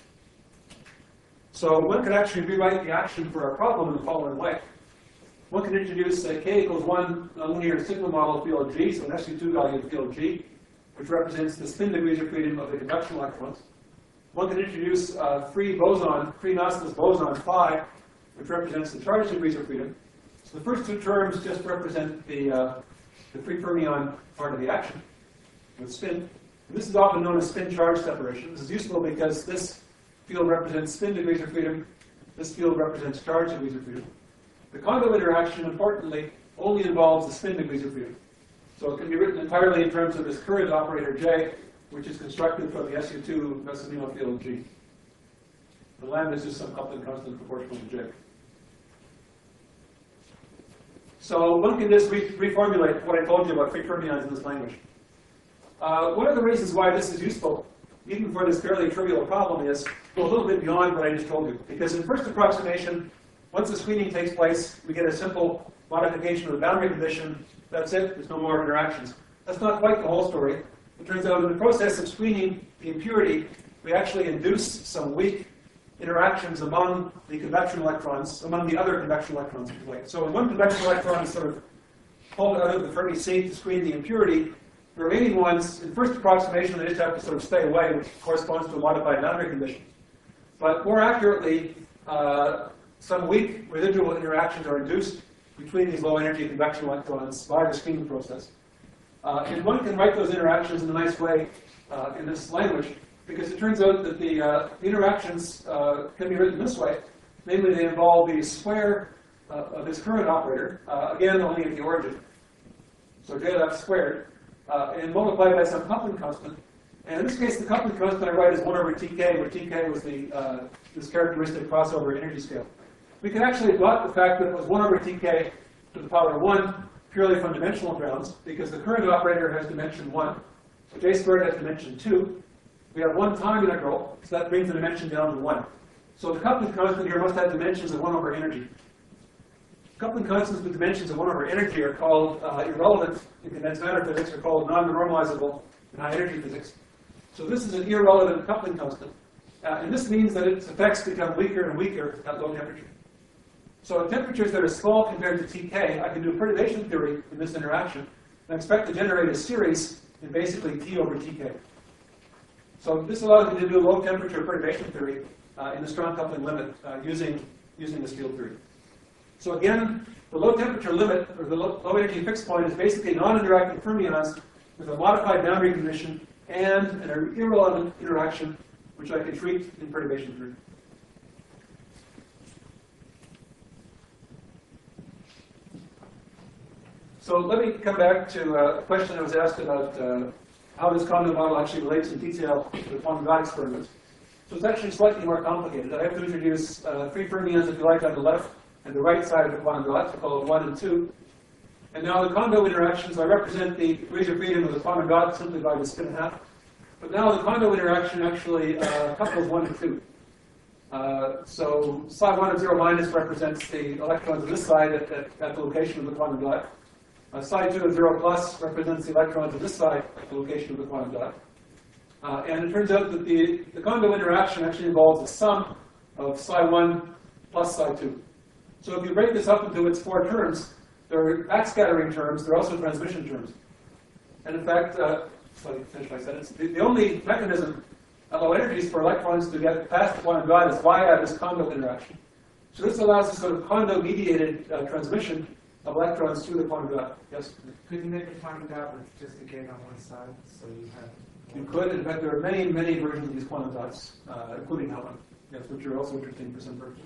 So one could actually rewrite the action for our problem in the following way. One can introduce a k=1 nonlinear signal model field G, so an SU2 value field G, which represents the spin degrees of freedom of the conduction electrons. One can introduce a free boson, free massless boson phi, which represents the charge degrees of freedom. So the first two terms just represent the free fermion part of the action with spin. And this is often known as spin charge separation. This is useful because this field represents spin degrees of freedom. This field represents charge degrees of freedom. The Kondo interaction, importantly, only involves the spin degrees of freedom. So it can be written entirely in terms of this current operator J, which is constructed from the SU2 Western field G. The lambda is just some coupling constant proportional to J. So one can just reformulate what I told you about free fermions in this language. One of the reasons why this is useful, even for this fairly trivial problem, is go a little bit beyond what I just told you. Because in first approximation, once the screening takes place, we get a simple modification of the boundary condition. That's it. There's no more interactions. That's not quite the whole story. It turns out in the process of screening the impurity, we actually induce some weak interactions among the convection electrons, among the other convection electrons. So when one convection electron is sort of pulled out of the Fermi seed to screen the impurity, the remaining ones, in first approximation, they just have to sort of stay away, which corresponds to a modified boundary condition. But more accurately, some weak residual interactions are induced between these low-energy convection electrons by the screening process. And one can write those interactions in a nice way in this language, because it turns out that the interactions can be written this way. Namely, they involve the square of this current operator, again, only at the origin. So JLF squared, and multiplied by some coupling constant. And in this case, the coupling constant I write is 1 over Tk, where Tk was this characteristic crossover energy scale. We can actually plot the fact that it was 1 over Tk to the power 1 purely from dimensional grounds, because the current operator has dimension 1, so J squared has dimension 2. We have one time integral, so that brings the dimension down to 1. So the coupling constant here must have dimensions of 1 over energy. Coupling constants with dimensions of 1 over energy are called irrelevant in condensed matter physics, are called non-normalizable in high energy physics. So this is an irrelevant coupling constant. And this means that its effects become weaker and weaker at low temperature. So at temperatures that are small compared to Tk, I can do perturbation theory in this interaction and expect to generate a series in basically T over Tk. So this allows me to do low temperature perturbation theory in the strong coupling limit using this field theory. So again, the low temperature limit, or the low energy fixed point, is basically non-interacting fermions with a modified boundary condition and an irrelevant interaction, which I can treat in perturbation theory. So let me come back to a question that was asked about how this Kondo model actually relates in detail to the quantum dot experiments. So it's actually slightly more complicated. I have to introduce 3 fermions, if you like, on the left and the right side of the quantum dots, we call it 1 and 2. And now the Kondo interactions, I represent the degrees of freedom of the quantum dot simply by the spin half. But now the Kondo interaction actually couples 1 and 2. So psi 1 of 0 minus represents the electrons on this side at the location of the quantum dot. Psi 2 of 0 plus represents the electrons on this side at the location of the quantum dot. And it turns out that the Kondo interaction actually involves a sum of psi 1 plus psi 2. So if you break this up into its 4 terms, there are backscattering terms, there are also transmission terms. And in fact, let me finish my sentence. The only mechanism at low energies for electrons to get past the quantum dot is via this Kondo interaction. So this allows a sort of Kondo-mediated transmission of electrons through the quantum dot. Yes? Could you make a quantum dot with just a gate on one side, so you have... You could. In fact, there are many, many versions of these quantum dots, including that one, yes, which are also interesting for some purposes.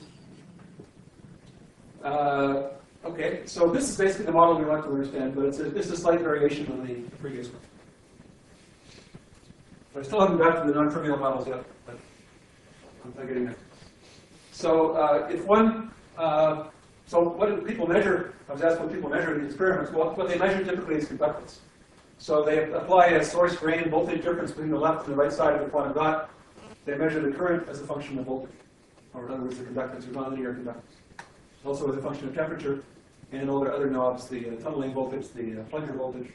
Okay, so this is basically the model we want to understand, but it's a slight variation on the previous one. I still haven't got to the non-trivial models yet, but I'm getting there. So if one, so what do people measure? I was asked what people measure in the experiments. Well, what they measure typically is conductance. So they apply a source drain voltage difference between the left and the right side of the quantum dot. They measure the current as a function of voltage, or in other words, the conductance or nonlinear conductance. Also as a function of temperature, and all their other knobs, the tunneling voltage, the plunger voltage.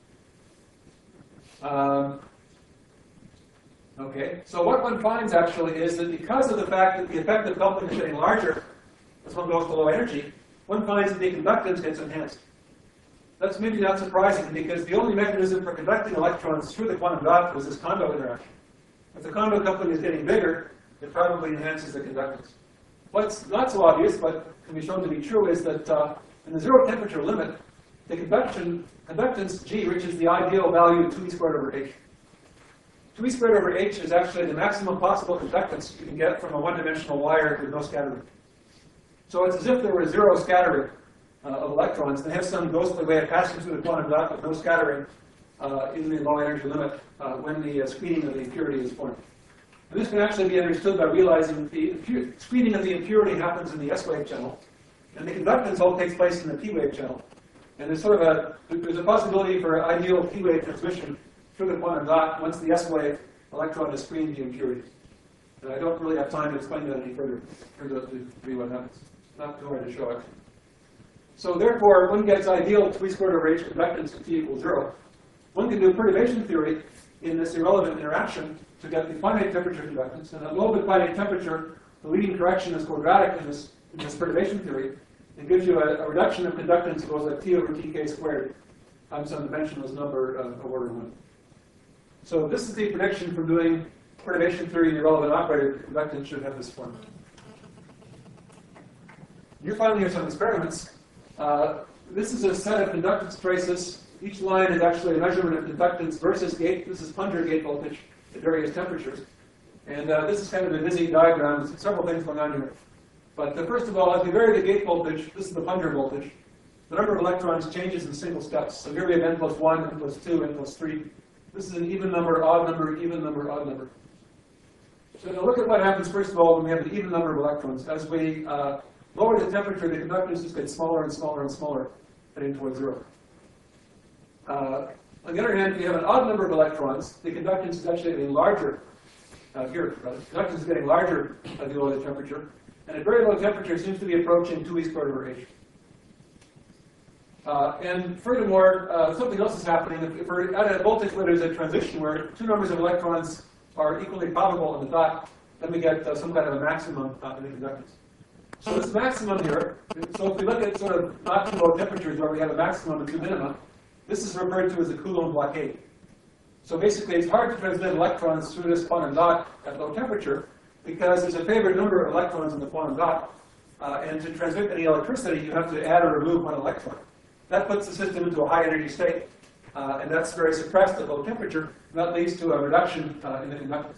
Okay, so what one finds actually is that because of the fact that the effective coupling is getting larger as one goes to low energy, one finds that the conductance gets enhanced. That's maybe not surprising because the only mechanism for conducting electrons through the quantum dot was this Kondo interaction. If the Kondo coupling is getting bigger, it probably enhances the conductance. What's not so obvious, but can be shown to be true, is that in the 0 temperature limit, the conductance G reaches the ideal value of 2e squared over h. 2e squared over h is actually the maximum possible conductance you can get from a one-dimensional wire with no scattering. So it's as if there were 0 scattering of electrons. They have some ghostly way of passing through the quantum dot with no scattering in the low energy limit when the screening of the impurity is formed. And this can actually be understood by realizing the screening of the impurity happens in the S-wave channel, and the conductance all takes place in the P-wave channel. And there's sort of there's a possibility for ideal P-wave transmission through the quantum dot once the S-wave electron has screened the impurity. And I don't really have time to explain that any further. Turns out to be what happens. Not too hard to show, actually. So therefore, one gets ideal 2e squared over h conductance at t equals 0. One can do perturbation theory in this irrelevant interaction to get the finite temperature conductance. And at low but finite temperature, the leading correction is quadratic in this perturbation theory. It gives you a reduction of conductance that goes like t over tk squared times some dimensionless number of order 1. So this is the prediction from doing perturbation theory in the irrelevant operator. Conductance should have this form. You're finding here some experiments. This is a set of conductance traces. Each line is actually a measurement of conductance versus gate. This is plunger gate voltage at various temperatures. And this is kind of a busy diagram. There's several things going on here. But first of all, as we vary the gate voltage, this is the plunger voltage. The number of electrons changes in single steps. So here we have n plus 1, n plus 2, n plus 3. This is an even number, odd number, even number, odd number. So now look at what happens, first of all, when we have an even number of electrons. As we lower the temperature, the conductance just gets smaller and smaller and smaller, heading towards 0. On the other hand, if you have an odd number of electrons, the conductance is actually getting larger here. Conductance is getting larger at the lower the temperature, and at very low temperature seems to be approaching 2e²/h. And furthermore, something else is happening. If we're at a voltage where there's a transition where two numbers of electrons are equally probable in the dot, then we get some kind of a maximum in the conductance. So this maximum here, so if we look at sort of not too low temperatures where we have a maximum and two minima, this is referred to as a Coulomb blockade. So basically, it's hard to transmit electrons through this quantum dot at low temperature because there's a favored number of electrons in the quantum dot, and to transmit any electricity, you have to add or remove one electron. That puts the system into a high energy state, and that's very suppressed at low temperature, and that leads to a reduction in the conductance.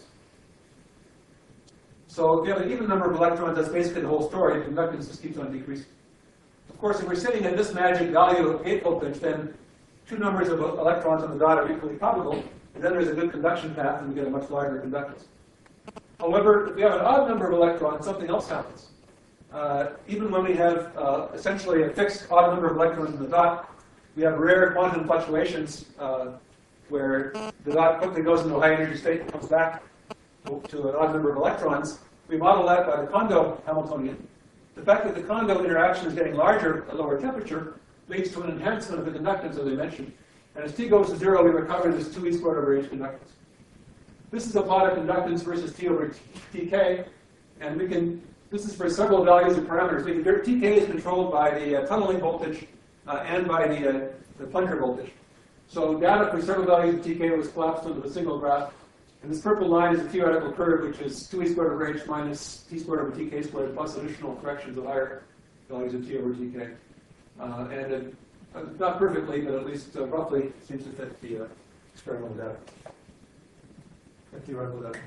So if you have an even number of electrons, that's basically the whole story. The conductance just keeps on decreasing. Of course, if we're sitting at this magic value of gate voltage, then two numbers of electrons on the dot are equally probable, and then there's a good conduction path, and we get a much larger conductance. However, if we have an odd number of electrons, something else happens. Even when we have essentially a fixed odd number of electrons in the dot, we have rare quantum fluctuations where the dot quickly goes into a high energy state and comes back to an odd number of electrons. We model that by the Kondo Hamiltonian. The fact that the Kondo interaction is getting larger at lower temperature leads to an enhancement of the conductance, as I mentioned. And as t goes to 0, we recover this 2e²/h conductance. This is a plot of conductance versus t over tk, and we can. This is for several values of parameters. Tk is controlled by the tunneling voltage and by the plunger voltage. So data for several values of tk was collapsed into a single graph. And this purple line is a theoretical curve, which is 2e²/h minus t²/tk² plus additional corrections of higher values of t over tk. And it, not perfectly, but at least roughly seems to fit the experimental data. Theoretical data.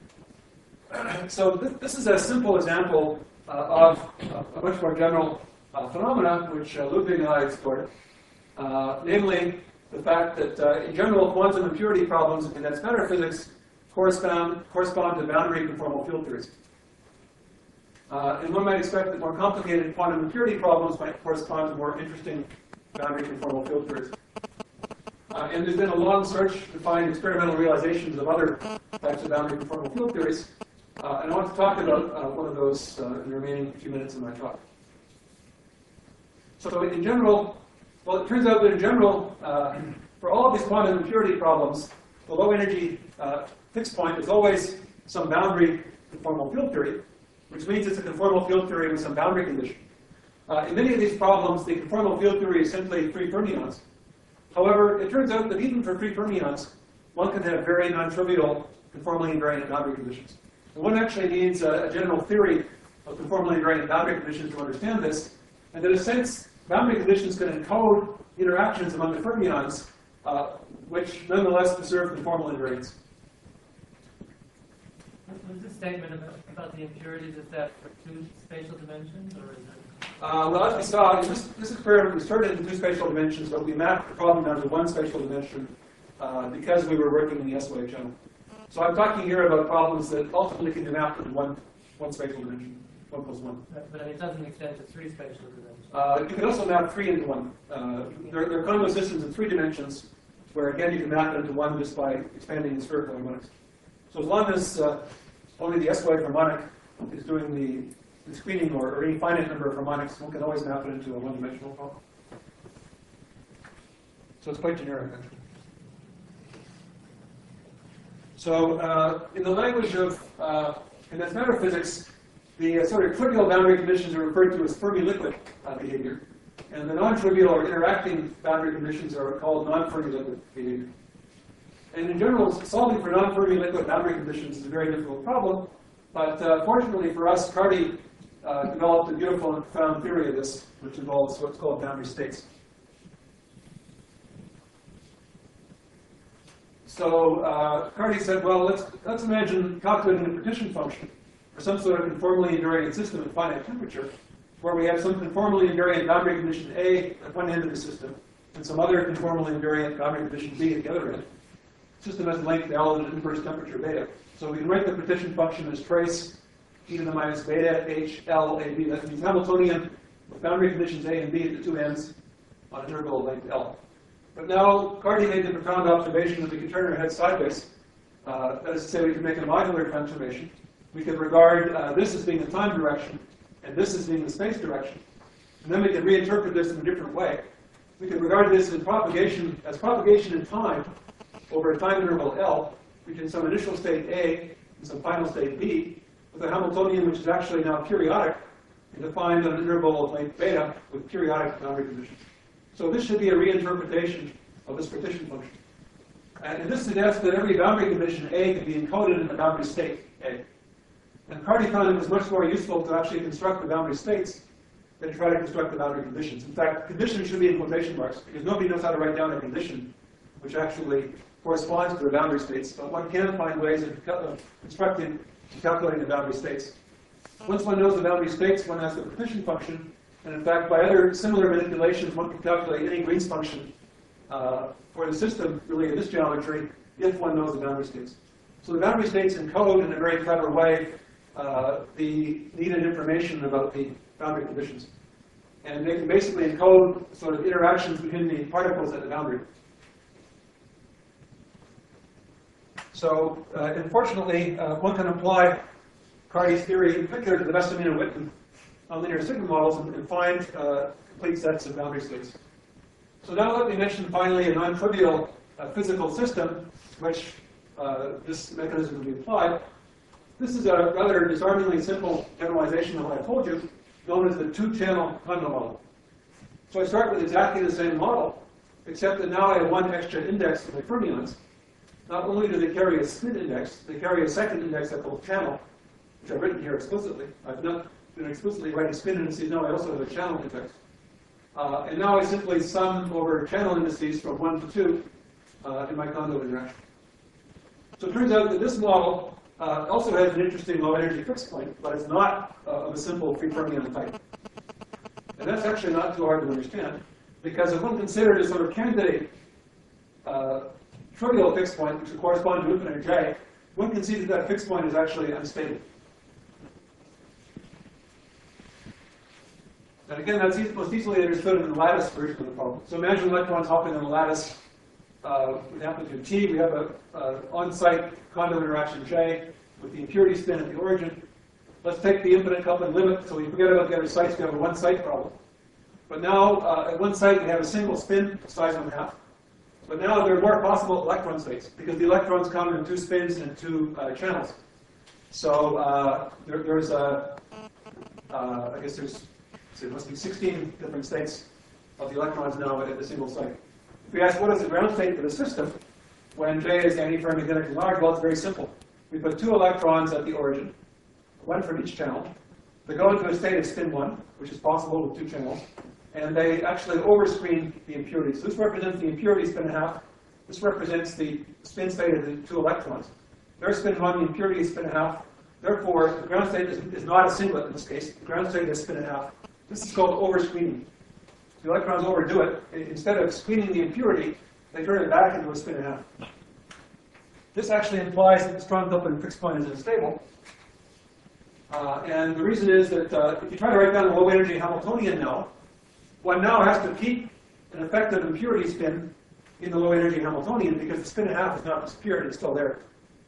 So this is a simple example of a much more general phenomena which Ludwig and I explored, namely the fact that in general quantum impurity problems in condensed matter physics correspond to boundary conformal field theories. And one might expect that more complicated quantum impurity problems might correspond to more interesting boundary conformal field theories. And there's been a long search to find experimental realizations of other types of boundary conformal field theories. And I want to talk about one of those in the remaining few minutes of my talk. So in general, well, it turns out that in general, for all of these quantum impurity problems, the low energy fixed point is always some boundary conformal field theory, which means it's a conformal field theory with some boundary condition. In many of these problems, the conformal field theory is simply free fermions. However, it turns out that even for free fermions, one can have very non-trivial conformally invariant boundary conditions. And one actually needs a general theory of conformally invariant boundary conditions to understand this. And in a sense, boundary conditions can encode interactions among the fermions, which nonetheless preserve conformal invariance. Was this statement about the impurities, is that for two spatial dimensions, or is it? Well, as we saw, this experiment was started in two spatial dimensions, but we mapped the problem down to one spatial dimension because we were working in the S-wave channel. So I'm talking here about problems that ultimately can be mapped into one spatial dimension, 1 plus 1. But it doesn't extend to three spatial dimensions. You can also map 3 into 1. There are Kondo systems in 3 dimensions, where again you can map it into 1 just by expanding the spherical harmonics. So as long as only the S-wave harmonic is doing the screening or any finite number of harmonics, one can always map it into a one-dimensional problem. So it's quite generic, actually. So in the language of condensed matter physics, the sort of trivial boundary conditions are referred to as Fermi-liquid behavior. And the non-trivial or interacting boundary conditions are called non-Fermi-liquid behavior. And in general, solving for non-Fermi-liquid boundary conditions is a very difficult problem. But fortunately for us, Carty developed a beautiful and profound theory of this, which involves what's called boundary states. So Carty said, well, let's imagine calculating a partition function for some sort of conformally invariant system at finite temperature, where we have some conformally invariant boundary condition A at one end of the system, and some other conformally invariant boundary condition B at the other end. The system has length L and inverse temperature beta. So we can write the partition function as trace e to the minus beta h L a b. That means Hamiltonian with boundary conditions A and B at the two ends on an interval of length L. But now Carty made the profound observation that we could turn our head sideways That is to say, we can make a modular transformation. We can regard this as being the time direction, and this as being the space direction. And then we can reinterpret this in a different way. We can regard this as propagation in time over a time interval L, between some initial state A and some final state B, with a Hamiltonian which is actually now periodic and defined on an interval of length beta with periodic boundary conditions. So this should be a reinterpretation of this partition function. And this suggests that every boundary condition A can be encoded in the boundary state A. And Carty-Condon is much more useful to actually construct the boundary states than to try to construct the boundary conditions. In fact, conditions should be in quotation marks, because nobody knows how to write down a condition which actually corresponds to the boundary states. But one can find ways of constructing and calculating the boundary states. Once one knows the boundary states, one has the partition function. And in fact, by other similar manipulations, one can calculate any Green's function for the system, really in this geometry, if one knows the boundary states. So the boundary states encode in a very clever way the needed information about the boundary conditions. And they can basically encode sort of interactions between the particles at the boundary. So, unfortunately, one can apply Carty's theory, in particular to the Western-Witten linear sigma models, and find complete sets of boundary states. So now let me mention finally a non-trivial physical system which this mechanism can be applied. This is a rather disarmingly simple generalization of what I told you, known as the two-channel Kondo model. So I start with exactly the same model, except that now I have one extra index for my fermions. Not only do they carry a spin index, they carry a second index I call channel, which I've written here explicitly. I've not been explicitly writing spin indices. No, I also have a channel index. And now I simply sum over channel indices from 1 to 2 in my Kondo interaction. So it turns out that this model also has an interesting low-energy fixed point, but it's not of a simple free fermion type. And that's actually not too hard to understand, because if one considered a sort of candidate trivial fixed point, which would correspond to infinite J, one can see that that fixed point is actually unstable. And again, that's most easily understood in the lattice version of the problem. So imagine electrons hopping on a lattice with amplitude T. We have an on-site Kondo interaction J with the impurity spin at the origin. Let's take the infinite coupling limit, so we forget about the other sites. We have a one-site problem. But now, at one site, we have a single spin size 1/2. But now there are more possible electron states, because the electrons come in 2 spins and 2 channels. So there's I guess there must be 16 different states of the electrons now at a single site. If we ask what is the ground state for the system, when J is anti-fermiogenically large, well, it's very simple. We put 2 electrons at the origin, 1 from each channel. They go into a state of spin 1, which is possible with 2 channels, and they actually overscreen the impurities. So this represents the impurity spin 1/2. This represents the spin state of the 2 electrons. Their spin 1, the impurity is spin 1/2. Therefore, the ground state is not a singlet in this case. The ground state is spin 1/2. This is called overscreening. The electrons overdo it. Instead of screening the impurity, they turn it back into a spin 1/2. This actually implies that the strong coupling fixed point is unstable. And the reason is that if you try to write down a low-energy Hamiltonian now, one now has to keep an effective impurity spin in the low-energy Hamiltonian, because the spin 1/2 has not disappeared, it's still there.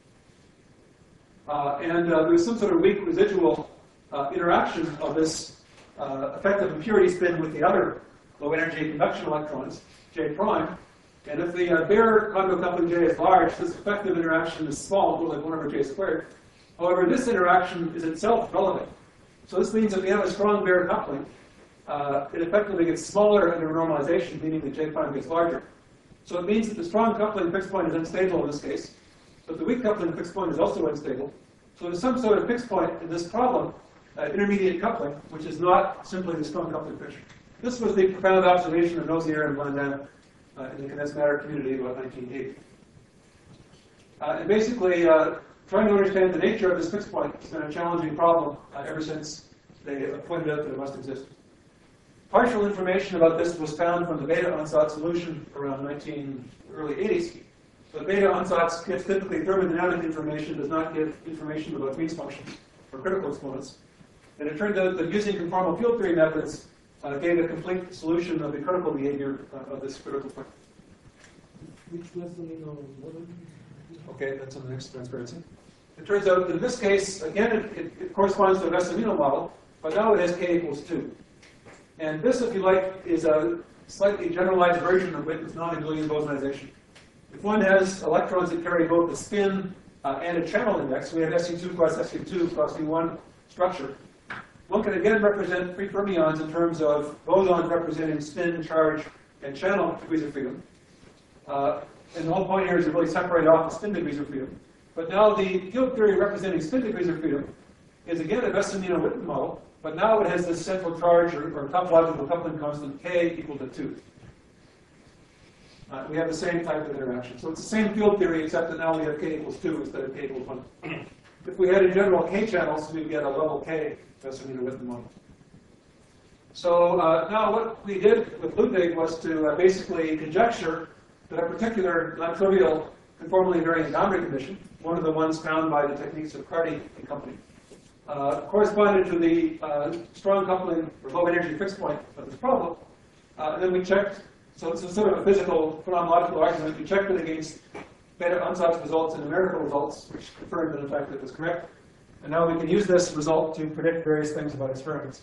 There's some sort of weak residual interaction of this effective impurity spin with the other low-energy conduction electrons, J prime. And if the bare Kondo coupling J is large, this effective interaction is small, like 1 over J squared. However, this interaction is itself relevant. So this means that we have a strong bare coupling. It effectively gets smaller under normalization, meaning that J prime gets larger. So it means that the strong coupling fixed point is unstable in this case, but the weak coupling fixed point is also unstable. So there's some sort of fixed point in this problem, intermediate coupling, which is not simply the strong coupling picture. This was the profound observation of Nozier and Blandin in the condensed matter community about 1980. And basically, trying to understand the nature of this fixed point has been a challenging problem ever since they pointed out that it must exist. Partial information about this was found from the beta-Ansatz solution around early 80s. But beta-Ansatz gives typically thermodynamic information, does not give information about Green's function or critical exponents. And it turned out that using conformal field theory methods gave a complete solution of the critical behavior of this critical point. Which was the name of Okay, that's on the next transparency. It turns out that in this case, again, it corresponds to a Wess-Lamino model, but now it has k equals 2. And this, if you like, is a slightly generalized version of Witten's non-abelian bosonization. If one has electrons that carry both a spin and a channel index, we have SU2 plus SU2 plus U1 structure. One can again represent free fermions in terms of bosons representing spin, charge, and channel degrees of freedom. And the whole point here is to really separate off the spin degrees of freedom. But now the field theory representing spin degrees of freedom is again a Wess-Lamino-Witten model, but now it has this central charge or topological coupling constant k equal to 2. We have the same type of interaction. So it's the same field theory, except that now we have k equals 2 instead of k equals 1. If we had in general k channels, we'd get a level k Wess-Lamino-Witten model. So now what we did with Ludwig was to basically conjecture that a particular non-trivial conformally varying boundary condition, one of the ones found by the techniques of Carty and company, corresponded to the strong coupling or low energy fixed point of this problem. And then we checked, so it's a sort of a physical phenomenological argument, we checked it against Beta-Ansatz results and numerical results, which confirmed that in fact it was correct. And now we can use this result to predict various things about experiments.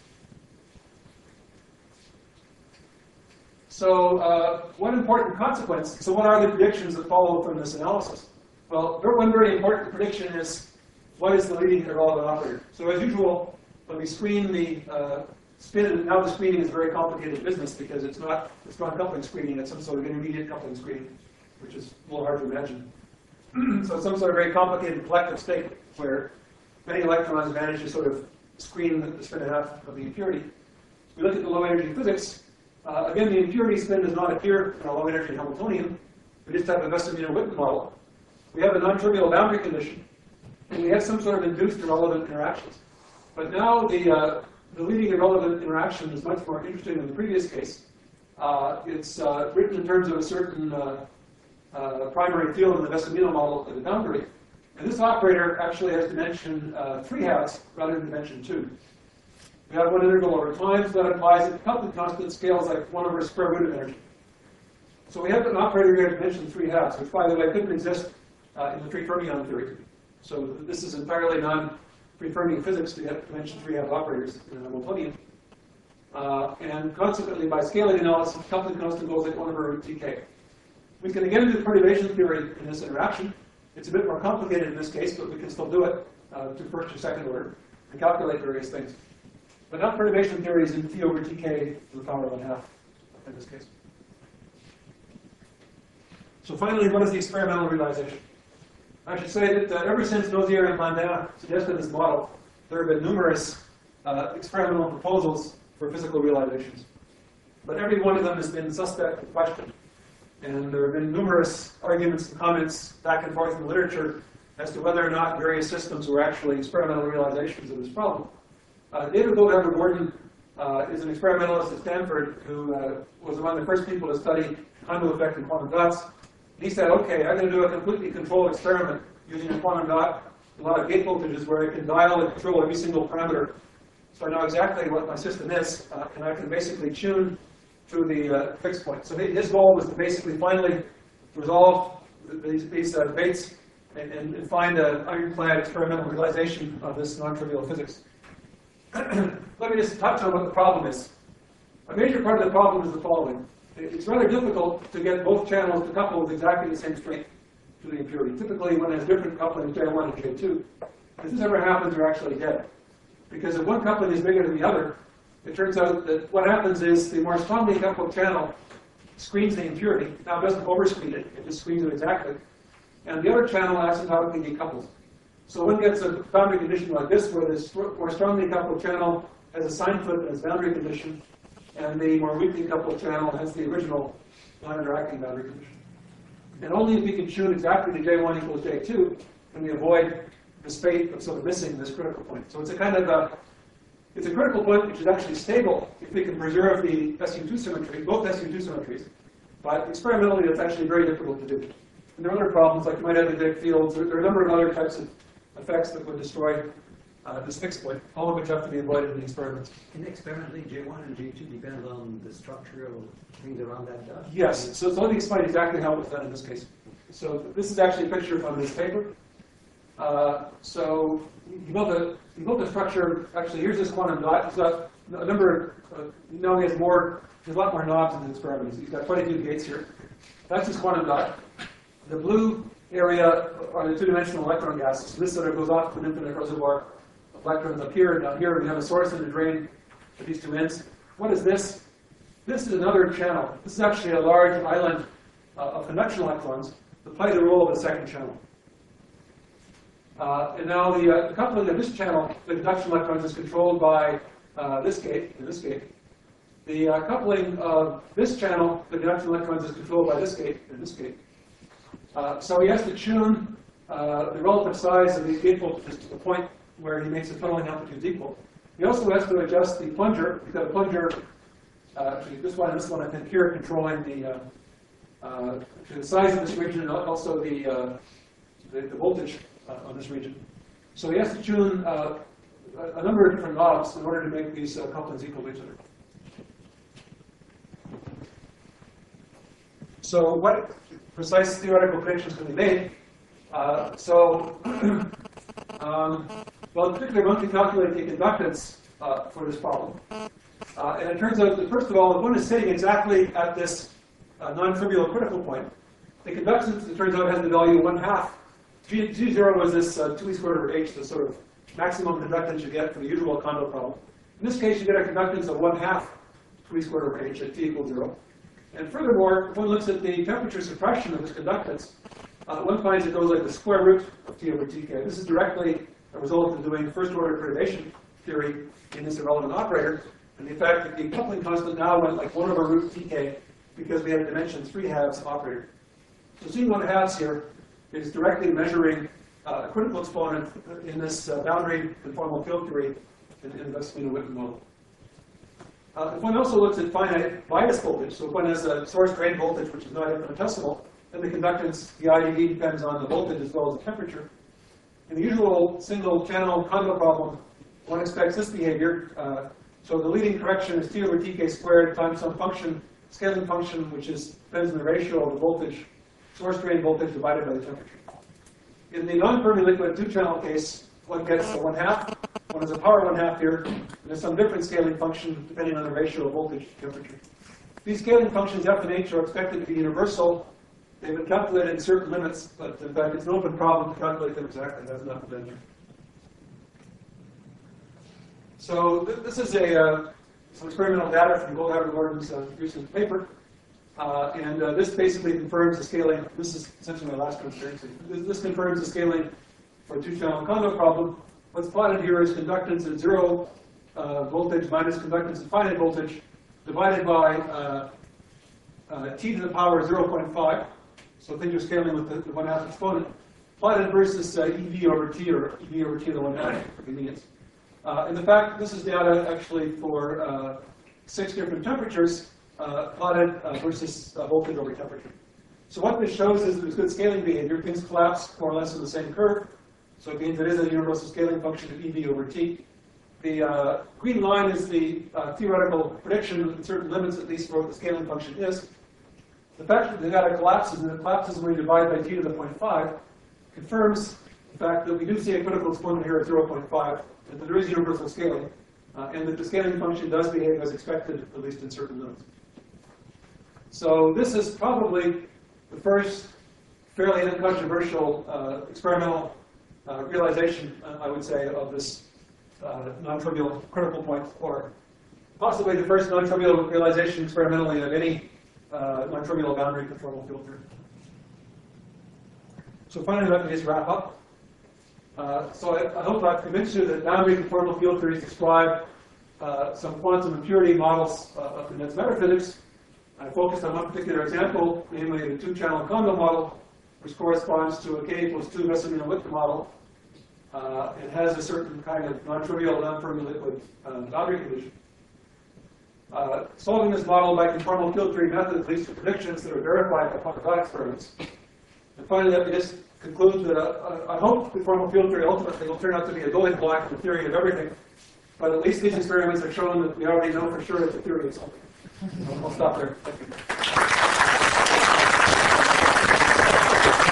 So one important consequence, so what are the predictions that follow from this analysis? Well, one very important prediction is what is the leading irrelevant operator? So as usual, when we screen the spin, now the screening is a very complicated business because it's not coupling screening, it's some sort of intermediate coupling screening, which is a little hard to imagine. So it's some sort of very complicated collective state where many electrons manage to sort of screen the spin half of the impurity. We look at the low energy physics. Again, the impurity spin does not appear in a low energy Hamiltonian. We just have a Wess-Lamino-Witten model. We have a non-trivial boundary condition, and we have some sort of induced irrelevant interactions. But now the leading irrelevant interaction is much more interesting than the previous case. It's written in terms of a certain primary field in the Wess-Lamino model of the boundary. And this operator actually has dimension 3 halves rather than dimension 2. We have one integral over time, so that implies that the coupling constant scales like 1 over square root of energy. So we have an operator here at dimension 3 halves, which by the way couldn't exist in the free fermion theory. So this is entirely non-free fermion physics to get dimension 3 half operators in a Hamiltonian. And consequently, by scaling analysis, the coupling constant goes like 1 over root tk. We can again do perturbation theory in this interaction. It's a bit more complicated in this case, but we can still do it to first or second order and calculate various things. But not perturbation theory is in T over tk to the power of 1/2 in this case. So finally, what is the experimental realization? I should say that ever since Nozière and Landin suggested this model, there have been numerous experimental proposals for physical realizations. But every one of them has been suspect of question. And there have been numerous arguments and comments back and forth in the literature as to whether or not various systems were actually experimental realizations of this problem. David Goldhaber-Gordon is an experimentalist at Stanford who was among the first people to study Kondo effect in quantum dots. And he said, okay, I'm going to do a completely controlled experiment using a quantum dot, a lot of gate voltages where I can dial and control every single parameter. So I know exactly what my system is, and I can basically tune to the fixed point. So his goal was to basically finally resolve these debates and find an ironclad experimental realization of this non-trivial physics. Let me just touch on what the problem is. A major part of the problem is the following. It's rather difficult to get both channels to couple with exactly the same strength to the impurity. Typically, one has different coupling, J1 and J2. If this ever happens, you're actually dead. Because if one coupling is bigger than the other, it turns out that what happens is the more strongly coupled channel screens the impurity. Now, it doesn't overscreen it. It just screens it exactly. And the other channel asymptotically decouples. So one gets a boundary condition like this, where this more strongly coupled channel has a sign flip as boundary condition, and the more weakly coupled channel has the original non-interacting boundary condition. And only if we can tune exactly to J1 equals J2 can we avoid this fate of sort of missing this critical point. So it's a kind of it's a critical point which is actually stable if we can preserve the SU2 symmetry, both SU2 symmetries. But experimentally, it's actually very difficult to do. And there are other problems, like you might have magnetic fields. There are a number of other types of effects that would destroy this fixed point, all of which have to be avoided in the experiments. Experimentally, J1 and J2 depend on the structure of things around that dot? Yes, so let me explain exactly how it was done in this case. So this is actually a picture from this paper. So he built a structure. Actually, here's this quantum dot. He's got a number. Now he has more. There's a lot more knobs in his experiment. He's got quite a few gates here. That's his quantum dot. The blue area are the two-dimensional electron gases. So this sort of goes off to an infinite reservoir of electrons up here. Down here we have a source and a drain at these two ends. What is this? This is another channel. This is actually a large island of conduction electrons that play the role of a second channel. And now the coupling of this channel, the conduction electrons, is controlled by this gate, and this gate. The coupling of this channel, the conduction electrons, is controlled by this gate and this gate. So he has to tune the relative size of these gate voltages to the point where he makes the tunneling amplitudes equal. He also has to adjust the plunger. He's got a plunger, actually this one and this one, I think, here, controlling the size of this region and also the voltage on this region. So he has to tune a number of different knobs in order to make these couplings equal to each other. So what precise theoretical predictions can be made? Well, in particular, one can calculate the conductance for this problem. And it turns out that, first of all, if one is sitting exactly at this non-trivial critical point, the conductance, it turns out, has the value of 1/2. G0 is this 2e squared over h, the sort of maximum conductance you get for the usual Kondo problem. In this case, you get a conductance of 1/2 2e squared over h at t equals 0. And furthermore, if one looks at the temperature suppression of this conductance, one finds it goes like the square root of t over tk. This is directly a result of doing first-order perturbation theory in this irrelevant operator. And the fact that the coupling constant now went like 1 over root tk because we have a dimension 3/2 operator. So seeing 1/2 here is directly measuring a critical exponent in this boundary conformal field theory in the Wessel-Witten model. If one also looks at finite bias voltage, so if one has a source drain voltage which is not infinitesimal, then the conductance, the IDV, depends on the voltage as well as the temperature. In the usual single channel Kondo problem, one expects this behavior. So the leading correction is t over tk squared times some function, scaling function, which depends on the ratio of the voltage, source drain voltage divided by the temperature. In the non-Fermi liquid two-channel case, one gets a 1/2. One has a power 1/2 here, and there's some different scaling function depending on the ratio of voltage to temperature. These scaling functions, f and h, are expected to be universal. They've been calculated in certain limits, but in fact, it's an open problem to calculate them exactly. That's not been done. So this is some experimental data from Goldhaber Gordon's recent paper. And this basically confirms the scaling. This is essentially my last transparency. This confirms the scaling for a two-channel Kondo problem. What's plotted here is conductance at 0 voltage minus conductance at finite voltage divided by t to the power 0.5. So things are scaling with the 1/2 exponent. Plotted versus EV over t, or EV over t to the 1/2 for convenience. And the fact this is data actually for 6 different temperatures plotted versus voltage over temperature. So what this shows is that there's good scaling behavior. Things collapse more or less in the same curve. So it means it is a universal scaling function of EV over t. The green line is the theoretical prediction in certain limits, at least, for what the scaling function is. The fact that the data collapses, and it collapses when we divide by t to the 0.5, confirms the fact that we do see a critical exponent here at 0.5, and that there is universal scaling, and that the scaling function does behave as expected, at least in certain limits. So this is probably the first fairly uncontroversial experimental realization, I would say, of this non-trivial critical point, or possibly the first non-trivial realization experimentally of any non-trivial boundary conformal field theory. So finally, let me just wrap up. So I hope I've convinced you that boundary conformal field theories describe some quantum impurity models of condensed matter physics. I focused on one particular example, namely the two-channel Kondo model, which corresponds to a k equals 2 Wessel-Witten model. It has a certain kind of non-trivial, non-Fermi liquid boundary condition. Solving this model by conformal field theory methods leads to predictions that are verified by pocket dot experiments. And finally, let me just conclude that I hope conformal field theory ultimately will turn out to be a building block in the theory of everything. But at least these experiments have shown that we already know for sure it's a theory of something. So I'll stop there. Thank you.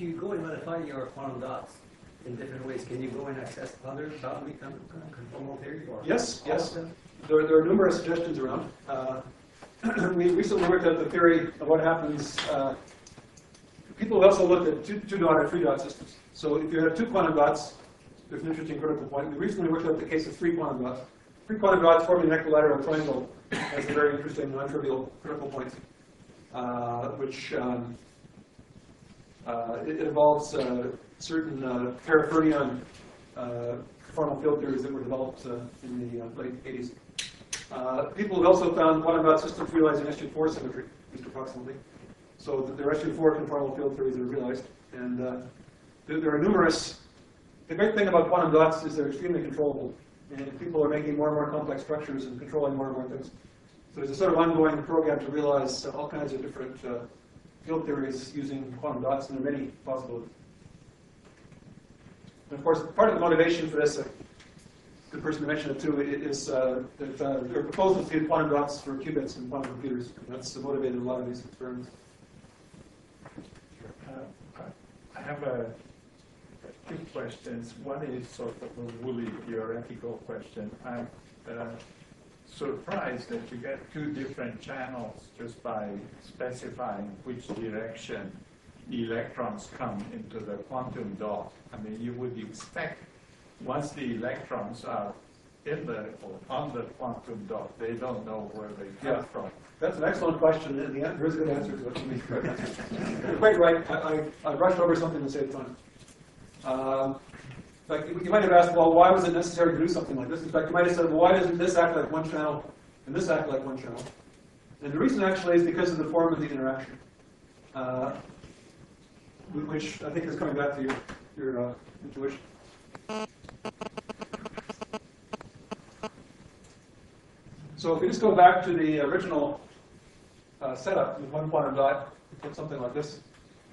you go and modify your quantum dots in different ways, can you go and access other boundary conformal theory? Or Yes, all of yes. them? There are numerous suggestions around. We recently worked out the theory of what happens. People have also looked at two dot or three dot systems. So if you have two quantum dots, there's an interesting critical point. We recently worked out the case of three quantum dots. Three quantum dots forming an equilateral triangle has a very interesting non-trivial critical point, which it involves certain Ferrier-Fermion conformal field theories that were developed in the late 80s. People have also found quantum dot systems realizing SU4 symmetry, at least approximately. So there are SU4 conformal field theories that are realized. And there are numerous. The great thing about quantum dots is they're extremely controllable. And people are making more and more complex structures and controlling more and more things. So there's a sort of ongoing program to realize all kinds of different field theories using quantum dots, and there are many possibilities. And of course, part of the motivation for this, a good person to mention it too, is that there are proposals to use quantum dots for qubits in quantum computers. And that's motivated a lot of these experiments. I have two questions. One is sort of a woolly theoretical question. I'm surprised that you get two different channels just by specifying which direction the electrons come into the quantum dot. I mean, you would expect once the electrons are in the or on the quantum dot, they don't know where they come from. That's an excellent question, and here's a good answer to it. You're quite right. I brushed over something to save time. Like you might have asked, well, why was it necessary to do something like this? In fact, you might have said, well, why doesn't this act like one channel and this act like one channel? And the reason actually is because of the form of the interaction, which I think is coming back to your intuition. So if we just go back to the original setup with one quantum dot, we put something like this.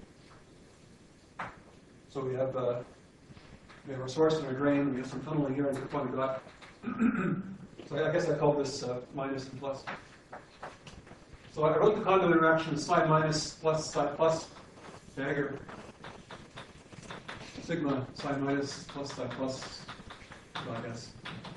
So we have a source and a drain. We have some tunneling here into the quantum dot. So I guess I call this minus and plus. So I wrote the conduit interaction psi minus plus psi plus dagger sigma psi minus plus psi plus S.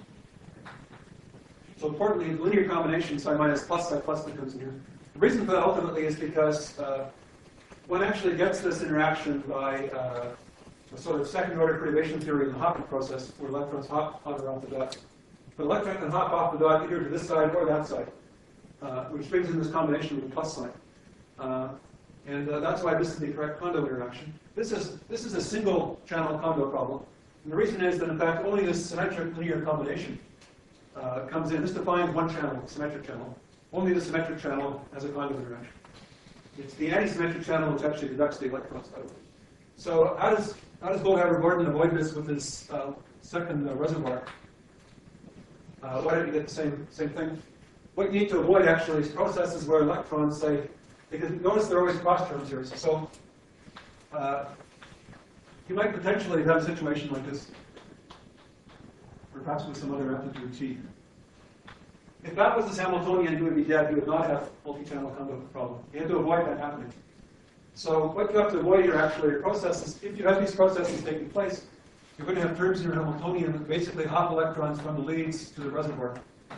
So importantly, the linear combination psi minus plus psi plus that comes in here. The reason for that ultimately is because one actually gets this interaction by a sort of second-order perturbation theory in the hopping process, where electrons hop on or off the dot. But electron can hop off the dot either to this side or that side, which brings in this combination with a plus sign. And that's why this is the correct Kondo interaction. This is a single-channel Kondo problem. And the reason is that, in fact, only this symmetric linear combination comes in. This defines one channel, symmetric channel. Only the symmetric channel has a Kondo interaction. It's the anti-symmetric channel which actually deducts the electrons out of it. So how does Goldhaber-Gordon avoid this with his second reservoir? Why don't you get the same thing? What you need to avoid actually is processes where electrons say, because notice there are always cross terms here. So you might potentially have a situation like this, or perhaps with some other amplitude T. If that was this Hamiltonian, you would be dead. You would not have multi-channel Kondo problem. You have to avoid that happening. So what you have to avoid here actually are processes. If you have these processes taking place, you're going to have terms in your Hamiltonian that basically hop electrons from the leads to the reservoir.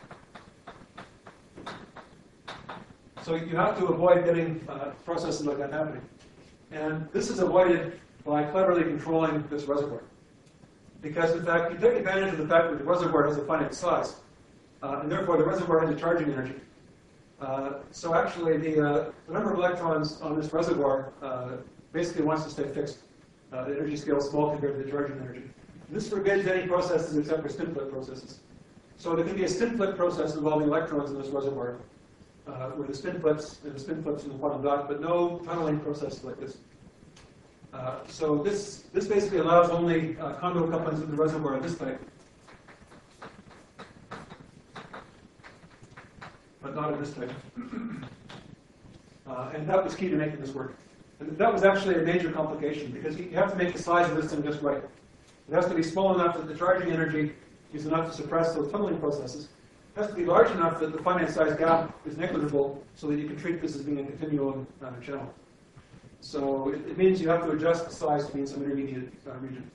So you have to avoid getting processes like that happening. And this is avoided by cleverly controlling this reservoir. Because, in fact, you take advantage of the fact that the reservoir has a finite size. And therefore, the reservoir has a charging energy. So actually, the number of electrons on this reservoir basically wants to stay fixed. The energy scale is small compared to the charging energy. And this forbids any processes except for spin-flip processes. So there can be a spin-flip process involving electrons in this reservoir, with the spin flips and the spin flips in the quantum dot, but no tunneling process like this. So this basically allows only Kondo couplings in the reservoir of this type, but not of this type. And that was key to making this work. And that was actually a major complication, because you have to make the size of this thing just right. It has to be small enough that the charging energy is enough to suppress those tunneling processes. It has to be large enough that the finite size gap is negligible, so that you can treat this as being a continuum channel. So it means you have to adjust the size to mean some intermediate region.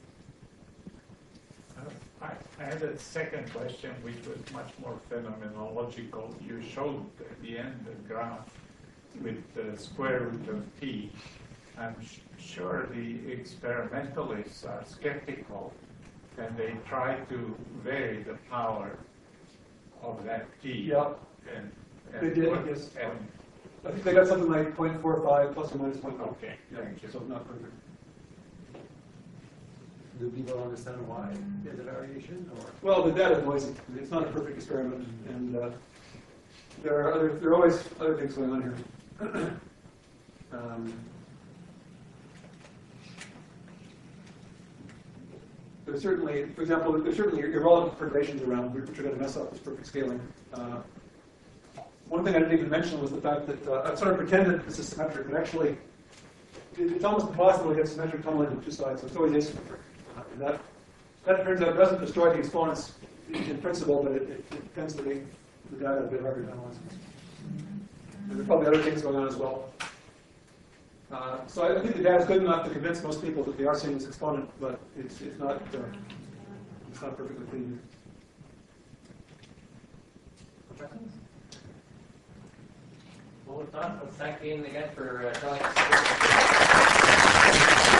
I had a second question, which was much more phenomenological. You showed at the end the graph with the square root of t. I'm sure the experimentalists are skeptical, and they try to vary the power of that t. Yeah. And They did, what- yes. and- I think they got something like 0.45 plus or minus 0.1. Okay, Yeah, thank you. so not perfect. Do people understand why there's a variation, or? Well, the data is noisy. It's not a perfect experiment, and there are always other things going on here. There's certainly, for example, there's certainly irrelevant perturbations around which are going to mess up this perfect scaling. One thing I didn't even mention was the fact that I've sort of pretended this is symmetric, but actually it's almost impossible to get symmetric tunneling on two sides, so it's always asymmetric. And that turns out doesn't destroy the exponents in principle, but it tends to make the data a bit harder to analyze. And there's probably other things going on as well. So I think the data is good enough to convince most people that they are seeing this exponent, but it's not perfectly clean. Questions? Well, if not, let's thank Ian again for telling us.